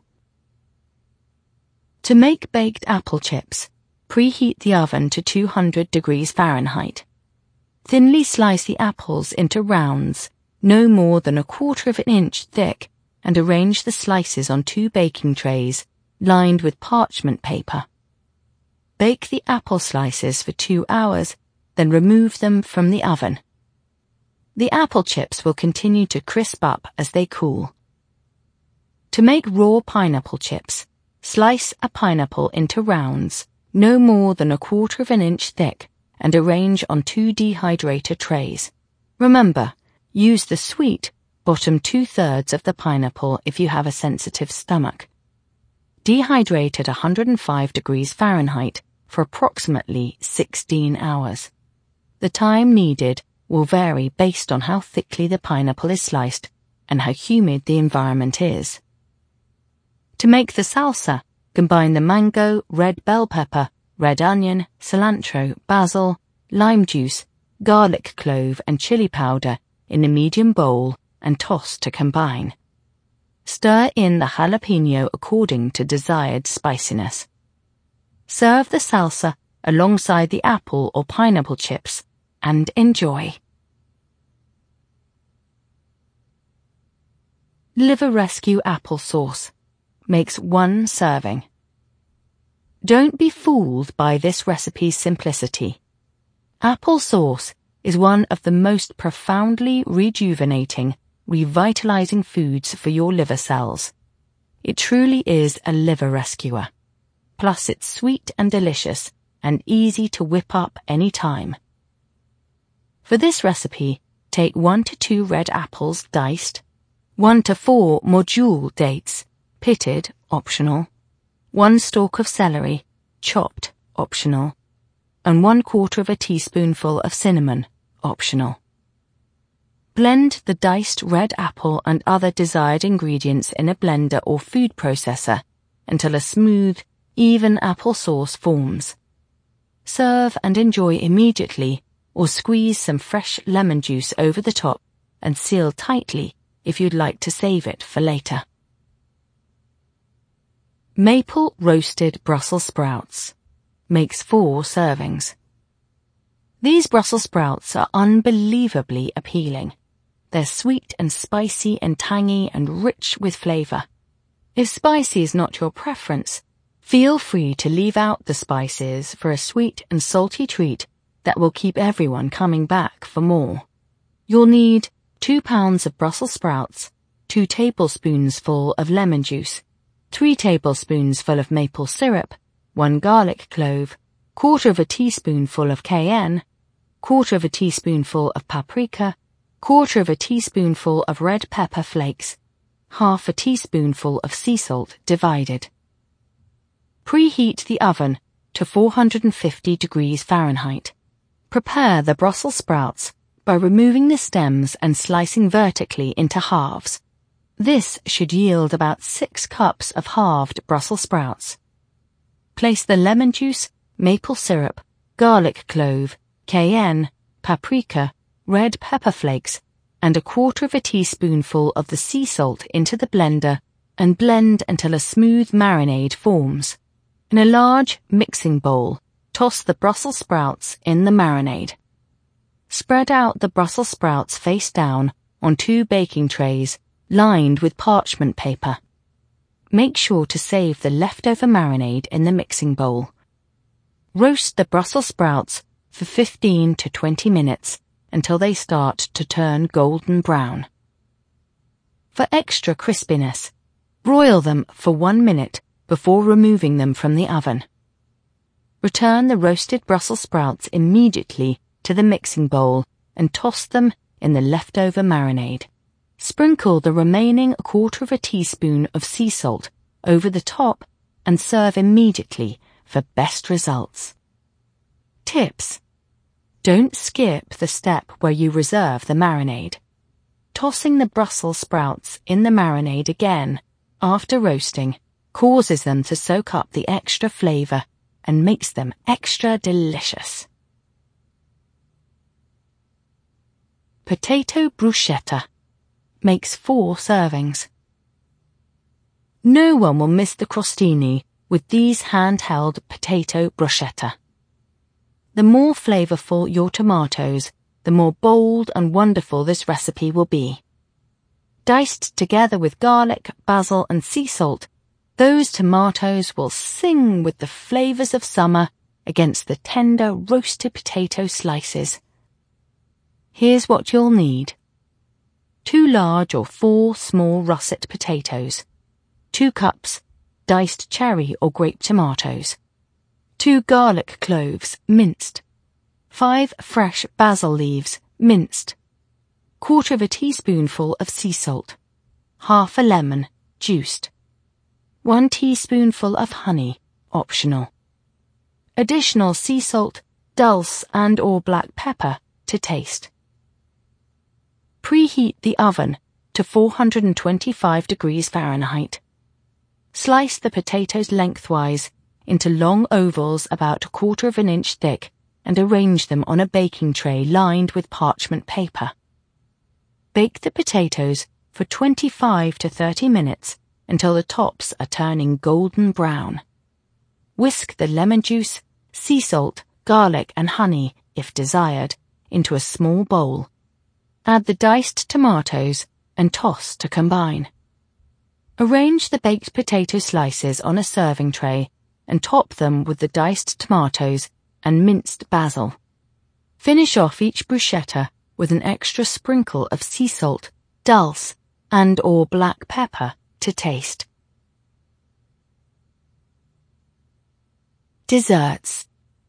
To make baked apple chips, preheat the oven to two hundred degrees Fahrenheit. Thinly slice the apples into rounds, no more than a quarter of an inch thick, and arrange the slices on two baking trays, lined with parchment paper. Bake the apple slices for two hours, then remove them from the oven. The apple chips will continue to crisp up as they cool. To make raw pineapple chips, slice a pineapple into rounds, no more than a quarter of an inch thick, and arrange on two dehydrator trays. Remember, use the sweet bottom two-thirds of the pineapple if you have a sensitive stomach. Dehydrate at one hundred five degrees Fahrenheit for approximately sixteen hours. The time needed will vary based on how thickly the pineapple is sliced and how humid the environment is. To make the salsa, combine the mango, red bell pepper, red onion, cilantro, basil, lime juice, garlic clove and chili powder in a medium bowl and toss to combine. Stir in the jalapeno according to desired spiciness. Serve the salsa alongside the apple or pineapple chips and enjoy. Liver Rescue Applesauce makes one serving. Don't be fooled by this recipe's simplicity. Applesauce is one of the most profoundly rejuvenating, revitalizing foods for your liver cells. It truly is a liver rescuer. Plus it's sweet and delicious and easy to whip up any time. For this recipe, take one to two red apples diced, one to four module dates, pitted, optional, one stalk of celery, chopped, optional, and one quarter of a teaspoonful of cinnamon, optional. Blend the diced red apple and other desired ingredients in a blender or food processor until a smooth, even applesauce forms. Serve and enjoy immediately, or squeeze some fresh lemon juice over the top and seal tightly if you'd like to save it for later. Maple roasted Brussels sprouts makes four servings. These Brussels sprouts are unbelievably appealing. They're sweet and spicy and tangy and rich with flavor. If spicy is not your preference, feel free to leave out the spices for a sweet and salty treat that will keep everyone coming back for more. You'll need two pounds of Brussels sprouts, two tablespoonsful of lemon juice, three tablespoons full of maple syrup, one garlic clove, quarter of a teaspoonful of cayenne, quarter of a teaspoonful of paprika, quarter of a teaspoonful of red pepper flakes, half a teaspoonful of sea salt divided. Preheat the oven to four hundred fifty degrees Fahrenheit. Prepare the Brussels sprouts by removing the stems and slicing vertically into halves. This should yield about six cups of halved Brussels sprouts. Place the lemon juice, maple syrup, garlic clove, cayenne, paprika, red pepper flakes, and a quarter of a teaspoonful of the sea salt into the blender and blend until a smooth marinade forms. In a large mixing bowl, toss the Brussels sprouts in the marinade. Spread out the Brussels sprouts face down on two baking trays lined with parchment paper. Make sure to save the leftover marinade in the mixing bowl. Roast the Brussels sprouts for fifteen to twenty minutes until they start to turn golden brown. For extra crispiness, broil them for one minute before removing them from the oven. Return the roasted Brussels sprouts immediately to the mixing bowl and toss them in the leftover marinade. Sprinkle the remaining quarter of a teaspoon of sea salt over the top and serve immediately for best results. Tips: don't skip the step where you reserve the marinade. Tossing the Brussels sprouts in the marinade again after roasting causes them to soak up the extra flavor and makes them extra delicious. Potato bruschetta makes four servings. No one will miss the crostini with these handheld potato bruschetta. The more flavorful your tomatoes, the more bold and wonderful this recipe will be. Diced together with garlic, basil, and sea salt, those tomatoes will sing with the flavors of summer against the tender roasted potato slices. Here's what you'll need. Two large or four small russet potatoes, two cups diced cherry or grape tomatoes, two garlic cloves minced, five fresh basil leaves minced, quarter of a teaspoonful of sea salt, half a lemon juiced, one teaspoonful of honey, optional. Additional sea salt, dulse and or black pepper to taste. Preheat the oven to four hundred twenty-five degrees Fahrenheit. Slice the potatoes lengthwise into long ovals about a quarter of an inch thick and arrange them on a baking tray lined with parchment paper. Bake the potatoes for twenty-five to thirty minutes until the tops are turning golden brown. Whisk the lemon juice, sea salt, garlic and honey, if desired, into a small bowl. Add the diced tomatoes and toss to combine. Arrange the baked potato slices on a serving tray and top them with the diced tomatoes and minced basil. Finish off each bruschetta with an extra sprinkle of sea salt, dulse, and or black pepper to taste. Desserts.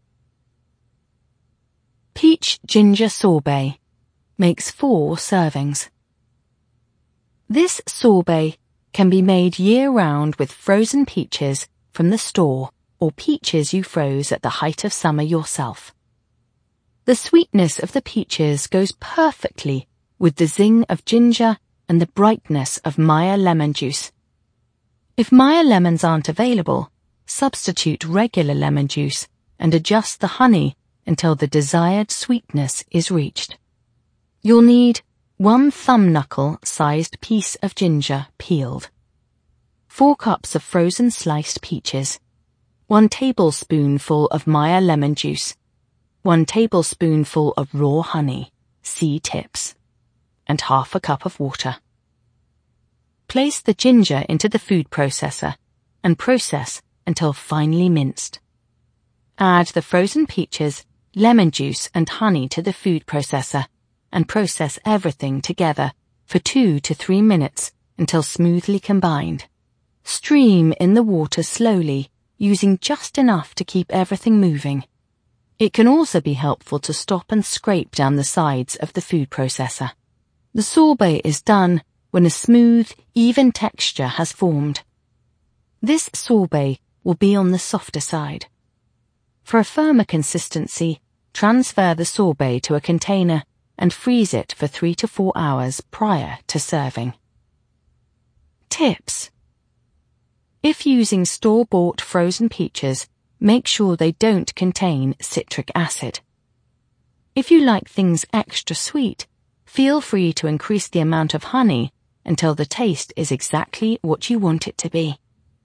Peach ginger sorbet makes four servings. This sorbet can be made year-round with frozen peaches from the store or peaches you froze at the height of summer yourself. The sweetness of the peaches goes perfectly with the zing of ginger and the brightness of Meyer lemon juice. If Meyer lemons aren't available, substitute regular lemon juice and adjust the honey until the desired sweetness is reached. You'll need one thumb knuckle sized piece of ginger peeled, four cups of frozen sliced peaches, one tablespoonful of Meyer lemon juice, one tablespoonful of raw honey, see tips, and half a cup of water. Place the ginger into the food processor and process until finely minced. Add the frozen peaches, lemon juice and honey to the food processor and process everything together for two to three minutes until smoothly combined. Stream in the water slowly, using just enough to keep everything moving. It can also be helpful to stop and scrape down the sides of the food processor. The sorbet is done when a smooth, even texture has formed. This sorbet will be on the softer side. For a firmer consistency, transfer the sorbet to a container and freeze it for three to four hours prior to serving. Tips. If using store-bought frozen peaches, make sure they don't contain citric acid. If you like things extra sweet, feel free to increase the amount of honey until the taste is exactly what you want it to be.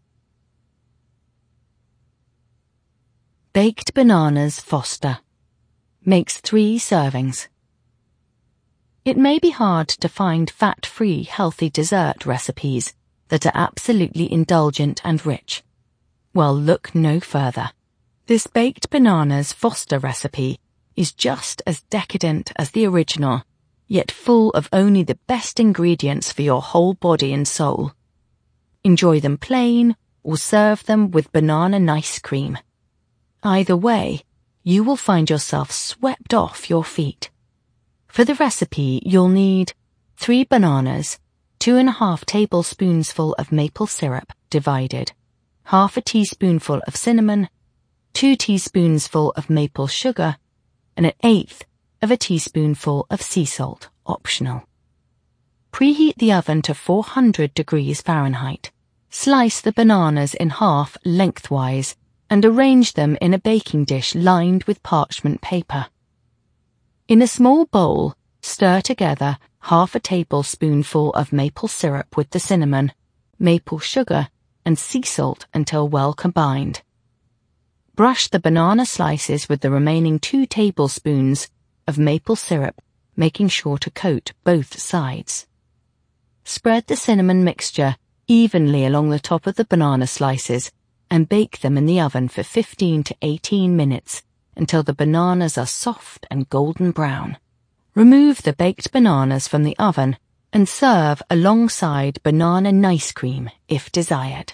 Baked bananas Foster makes three servings. It may be hard to find fat-free healthy dessert recipes that are absolutely indulgent and rich. Well, look no further. This baked bananas Foster recipe is just as decadent as the original, yet full of only the best ingredients for your whole body and soul. Enjoy them plain or serve them with banana nice cream. Either way, you will find yourself swept off your feet. For the recipe, you'll need three bananas, two and a half tablespoonsful of maple syrup divided, half a teaspoonful of cinnamon, two teaspoonsful of maple sugar, and an eighth of a teaspoonful of sea salt, optional. Preheat the oven to four hundred degrees Fahrenheit. Slice the bananas in half lengthwise and arrange them in a baking dish lined with parchment paper. In a small bowl, stir together half a tablespoonful of maple syrup with the cinnamon, maple sugar, and sea salt until well combined. Brush the banana slices with the remaining two tablespoons of maple syrup, making sure to coat both sides. Spread the cinnamon mixture evenly along the top of the banana slices and bake them in the oven for fifteen to eighteen minutes until the bananas are soft and golden brown. Remove the baked bananas from the oven and serve alongside banana nice cream if desired.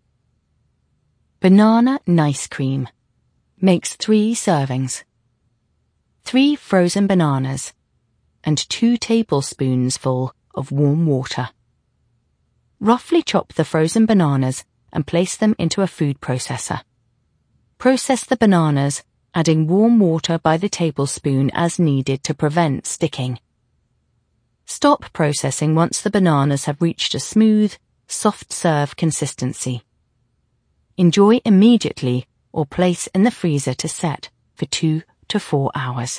Banana nice cream makes three servings. Three frozen bananas and two tablespoonsful of warm water. Roughly chop the frozen bananas and place them into a food processor. Process the bananas adding warm water by the tablespoon as needed to prevent sticking. Stop processing once the bananas have reached a smooth, soft serve consistency. Enjoy immediately or place in the freezer to set for two to four hours.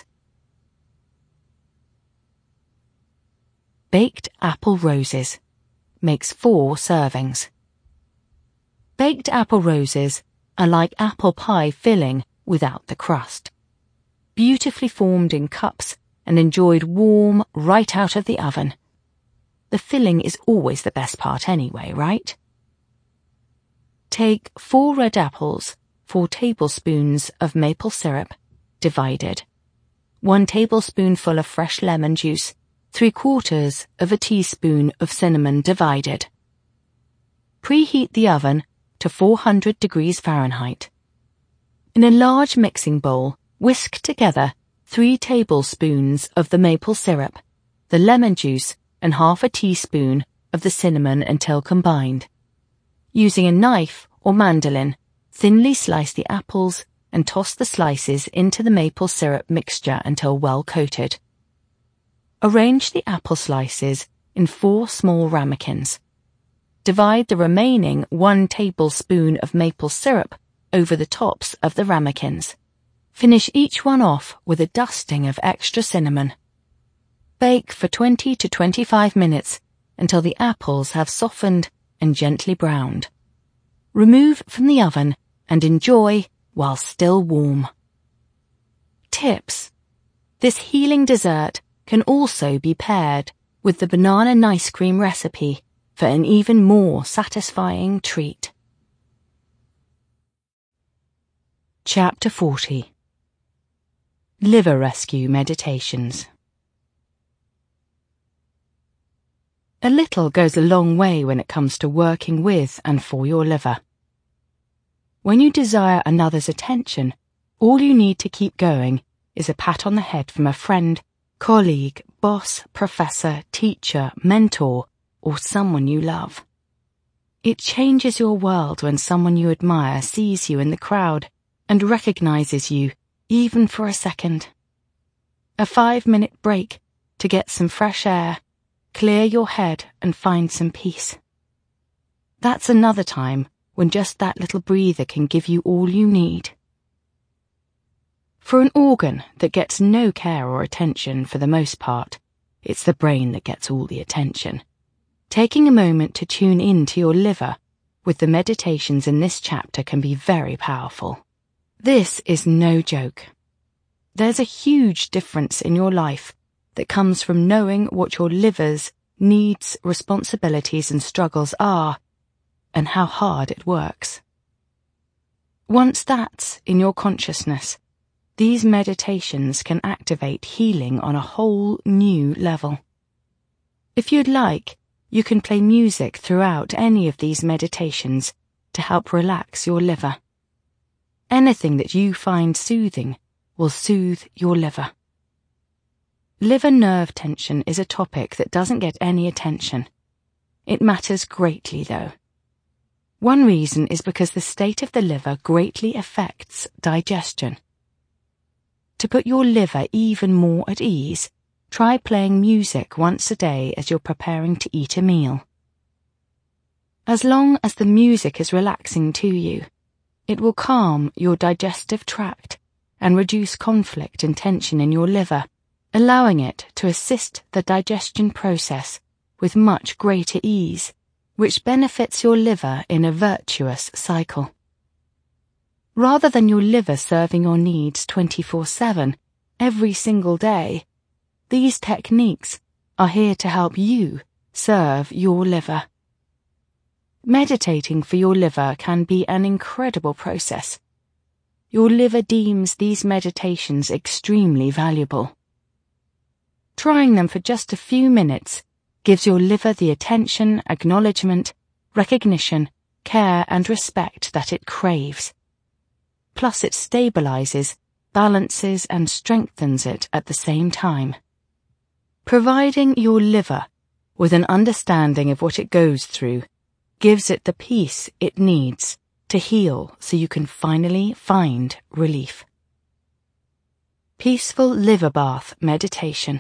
Baked apple roses. Makes four servings. Baked apple roses are like apple pie filling without the crust. Beautifully formed in cups and enjoyed warm right out of the oven. The filling is always the best part anyway, right? Take four red apples, four tablespoons of maple syrup, divided, one tablespoonful of fresh lemon juice, three quarters of a teaspoon of cinnamon, divided. Preheat the oven to four hundred degrees Fahrenheit. In a large mixing bowl, whisk together three tablespoons of the maple syrup, the lemon juice, and half a teaspoon of the cinnamon until combined. Using a knife or mandolin, thinly slice the apples and toss the slices into the maple syrup mixture until well coated. Arrange the apple slices in four small ramekins. Divide the remaining one tablespoon of maple syrup over the tops of the ramekins. Finish each one off with a dusting of extra cinnamon. Bake for twenty to twenty-five minutes until the apples have softened and gently browned. Remove from the oven and enjoy while still warm. Tips. This healing dessert can also be paired with the banana nice cream recipe for an even more satisfying treat. Chapter forty. Liver Rescue Meditations. A little goes a long way when it comes to working with and for your liver. When you desire another's attention, all you need to keep going is a pat on the head from a friend, colleague, boss, professor, teacher, mentor, or someone you love. It changes your world when someone you admire sees you in the crowd and recognizes you, even for a second. A five-minute break to get some fresh air, clear your head and find some peace. That's another time when just that little breather can give you all you need. For an organ that gets no care or attention for the most part, it's the brain that gets all the attention. Taking a moment to tune in to your liver with the meditations in this chapter can be very powerful. This is no joke. There's a huge difference in your life that comes from knowing what your liver's needs, responsibilities, and struggles are, and how hard it works. Once that's in your consciousness, these meditations can activate healing on a whole new level. If you'd like, you can play music throughout any of these meditations to help relax your liver. Anything that you find soothing will soothe your liver. Liver nerve tension is a topic that doesn't get any attention. It matters greatly, though. One reason is because the state of the liver greatly affects digestion. To put your liver even more at ease, try playing music once a day as you're preparing to eat a meal. As long as the music is relaxing to you, it will calm your digestive tract and reduce conflict and tension in your liver, allowing it to assist the digestion process with much greater ease, which benefits your liver in a virtuous cycle. Rather than your liver serving your needs twenty-four seven, every single day, these techniques are here to help you serve your liver. Meditating for your liver can be an incredible process. Your liver deems these meditations extremely valuable. Trying them for just a few minutes gives your liver the attention, acknowledgement, recognition, care, and respect that it craves. Plus it stabilizes, balances, and strengthens it at the same time. Providing your liver with an understanding of what it goes through gives it the peace it needs to heal so you can finally find relief. Peaceful Liver Bath Meditation.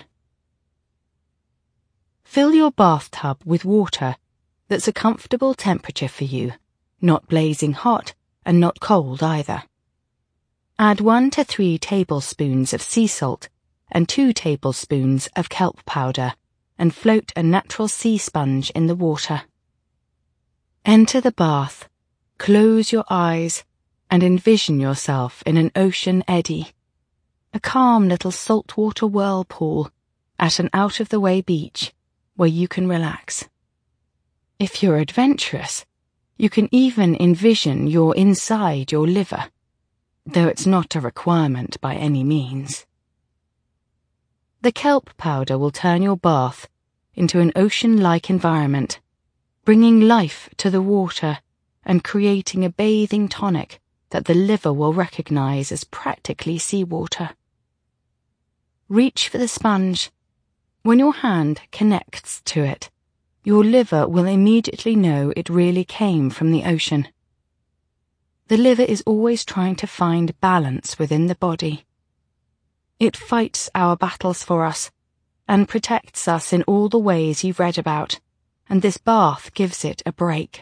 Fill your bathtub with water that's a comfortable temperature for you, not blazing hot and not cold either. Add one to three tablespoons of sea salt and two tablespoons of kelp powder and float a natural sea sponge in the water. Enter the bath, close your eyes, and envision yourself in an ocean eddy, a calm little saltwater whirlpool at an out-of-the-way beach where you can relax. If you're adventurous, you can even envision you're inside your liver, though it's not a requirement by any means. The kelp powder will turn your bath into an ocean-like environment, bringing life to the water and creating a bathing tonic that the liver will recognize as practically seawater. Reach for the sponge. When your hand connects to it, your liver will immediately know it really came from the ocean. The liver is always trying to find balance within the body. It fights our battles for us and protects us in all the ways you've read about, and this bath gives it a break.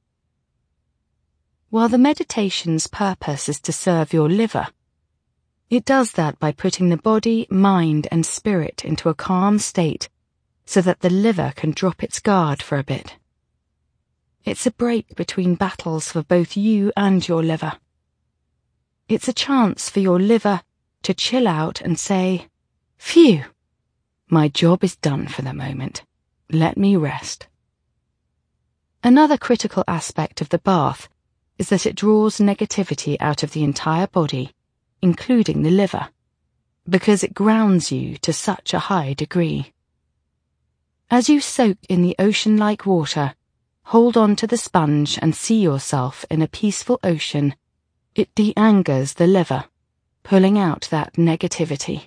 While the meditation's purpose is to serve your liver, it does that by putting the body, mind, and spirit into a calm state so that the liver can drop its guard for a bit. It's a break between battles for both you and your liver. It's a chance for your liver to chill out and say, "Phew, my job is done for the moment. Let me rest." Another critical aspect of the bath is that it draws negativity out of the entire body, including the liver, because it grounds you to such a high degree. As you soak in the ocean-like water, hold on to the sponge and see yourself in a peaceful ocean. It de-angers the liver, pulling out that negativity.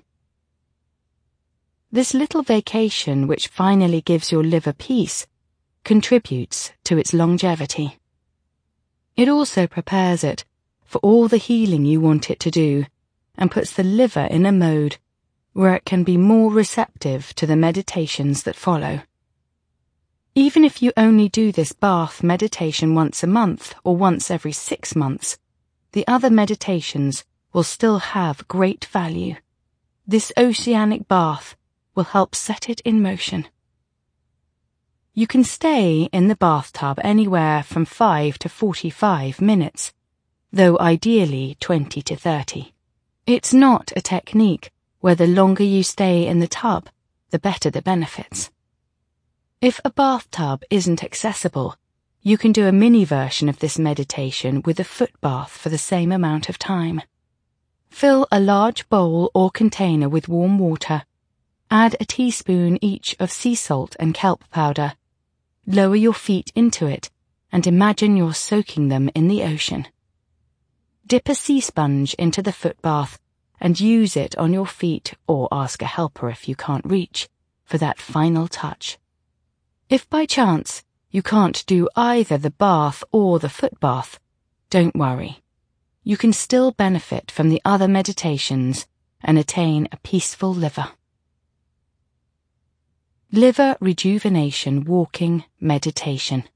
This little vacation, which finally gives your liver peace, contributes to its longevity. It also prepares it for all the healing you want it to do and puts the liver in a mode where it can be more receptive to the meditations that follow. Even if you only do this bath meditation once a month or once every six months, the other meditations will still have great value. This oceanic bath will help set it in motion. You can stay in the bathtub anywhere from five to forty-five minutes, though ideally twenty to thirty. It's not a technique where the longer you stay in the tub, the better the benefits. If a bathtub isn't accessible, you can do a mini version of this meditation with a foot bath for the same amount of time. Fill a large bowl or container with warm water. Add a teaspoon each of sea salt and kelp powder. Lower your feet into it and imagine you're soaking them in the ocean. Dip a sea sponge into the foot bath and use it on your feet, or ask a helper if you can't reach, for that final touch. If by chance you can't do either the bath or the foot bath, don't worry. You can still benefit from the other meditations and attain a peaceful liver. Liver Rejuvenation Walking Meditation.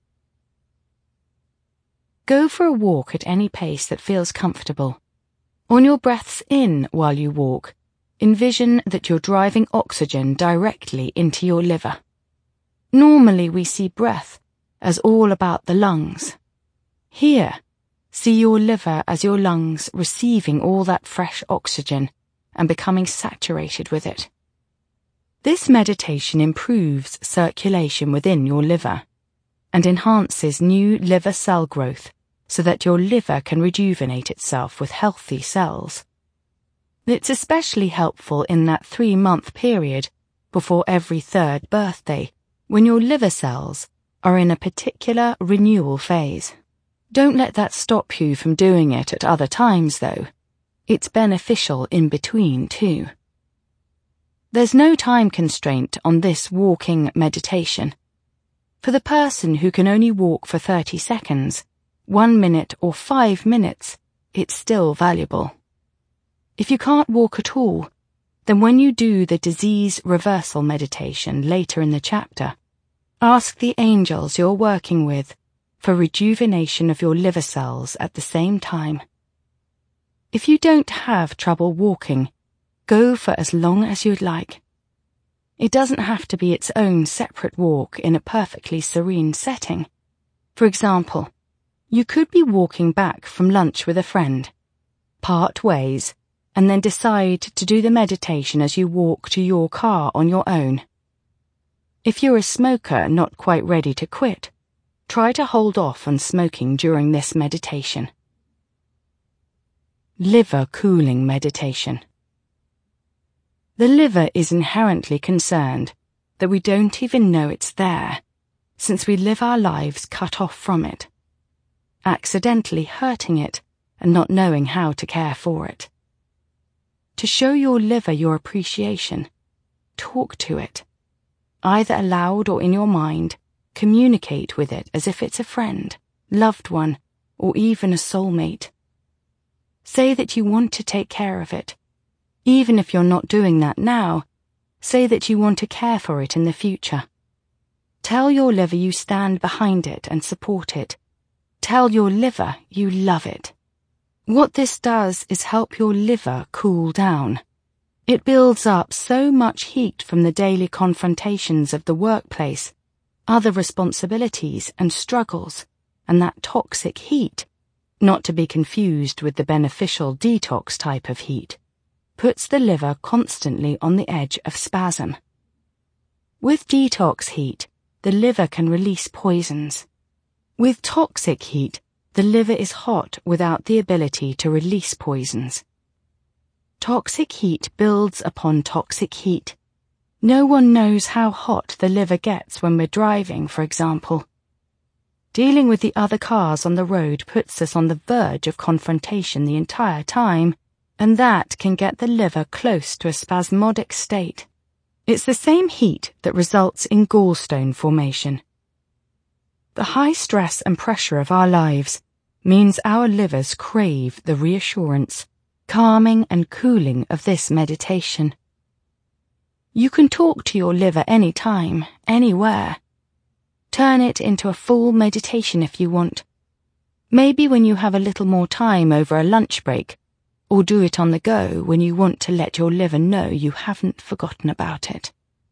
Go for a walk at any pace that feels comfortable. On your breaths in while you walk, envision that you're driving oxygen directly into your liver. Normally we see breath as all about the lungs. Here, see your liver as your lungs receiving all that fresh oxygen and becoming saturated with it. This meditation improves circulation within your liver and enhances new liver cell growth so that your liver can rejuvenate itself with healthy cells. It's especially helpful in that three-month period before every third birthday, when your liver cells are in a particular renewal phase. Don't let that stop you from doing it at other times, though. It's beneficial in between, too. There's no time constraint on this walking meditation. For the person who can only walk for thirty seconds, one minute or five minutes, it's still valuable. If you can't walk at all, then when you do the disease reversal meditation later in the chapter, ask the angels you're working with for rejuvenation of your liver cells at the same time. If you don't have trouble walking, go for as long as you'd like. It doesn't have to be its own separate walk in a perfectly serene setting. For example, you could be walking back from lunch with a friend, part ways, and then decide to do the meditation as you walk to your car on your own. If you're a smoker not quite ready to quit, try to hold off on smoking during this meditation. Liver cooling meditation. The liver is inherently concerned that we don't even know it's there, since we live our lives cut off from it, accidentally hurting it and not knowing how to care for it. To show your liver your appreciation, talk to it. Either aloud or in your mind, communicate with it as if it's a friend, loved one, or even a soulmate. Say that you want to take care of it. Even if you're not doing that now, say that you want to care for it in the future. Tell your liver you stand behind it and support it. Tell your liver you love it. What this does is help your liver cool down. It builds up so much heat from the daily confrontations of the workplace, other responsibilities and struggles, and that toxic heat, not to be confused with the beneficial detox type of heat, puts the liver constantly on the edge of spasm. With detox heat, the liver can release poisons. With toxic heat, the liver is hot without the ability to release poisons. Toxic heat builds upon toxic heat. No one knows how hot the liver gets when we're driving, for example. Dealing with the other cars on the road puts us on the verge of confrontation the entire time, and that can get the liver close to a spasmodic state. It's the same heat that results in gallstone formation. The high stress and pressure of our lives means our livers crave the reassurance, calming and cooling of this meditation. You can talk to your liver anytime, anywhere. Turn it into a full meditation if you want. Maybe when you have a little more time over a lunch break, or do it on the go when you want to let your liver know you haven't forgotten about it.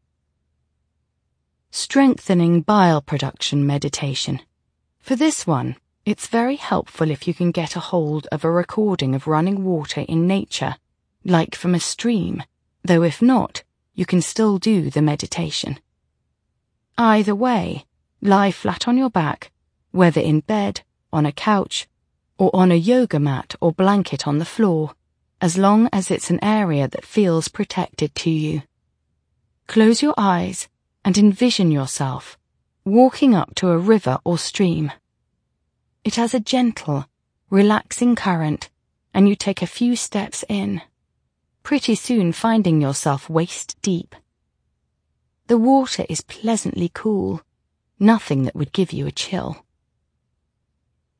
Strengthening bile production meditation. For this one, it's very helpful if you can get a hold of a recording of running water in nature, like from a stream, though if not, you can still do the meditation. Either way, lie flat on your back, whether in bed, on a couch, or on a yoga mat or blanket on the floor, as long as it's an area that feels protected to you. Close your eyes and envision yourself walking up to a river or stream. It has a gentle, relaxing current, and you take a few steps in, pretty soon finding yourself waist deep. The water is pleasantly cool, nothing that would give you a chill.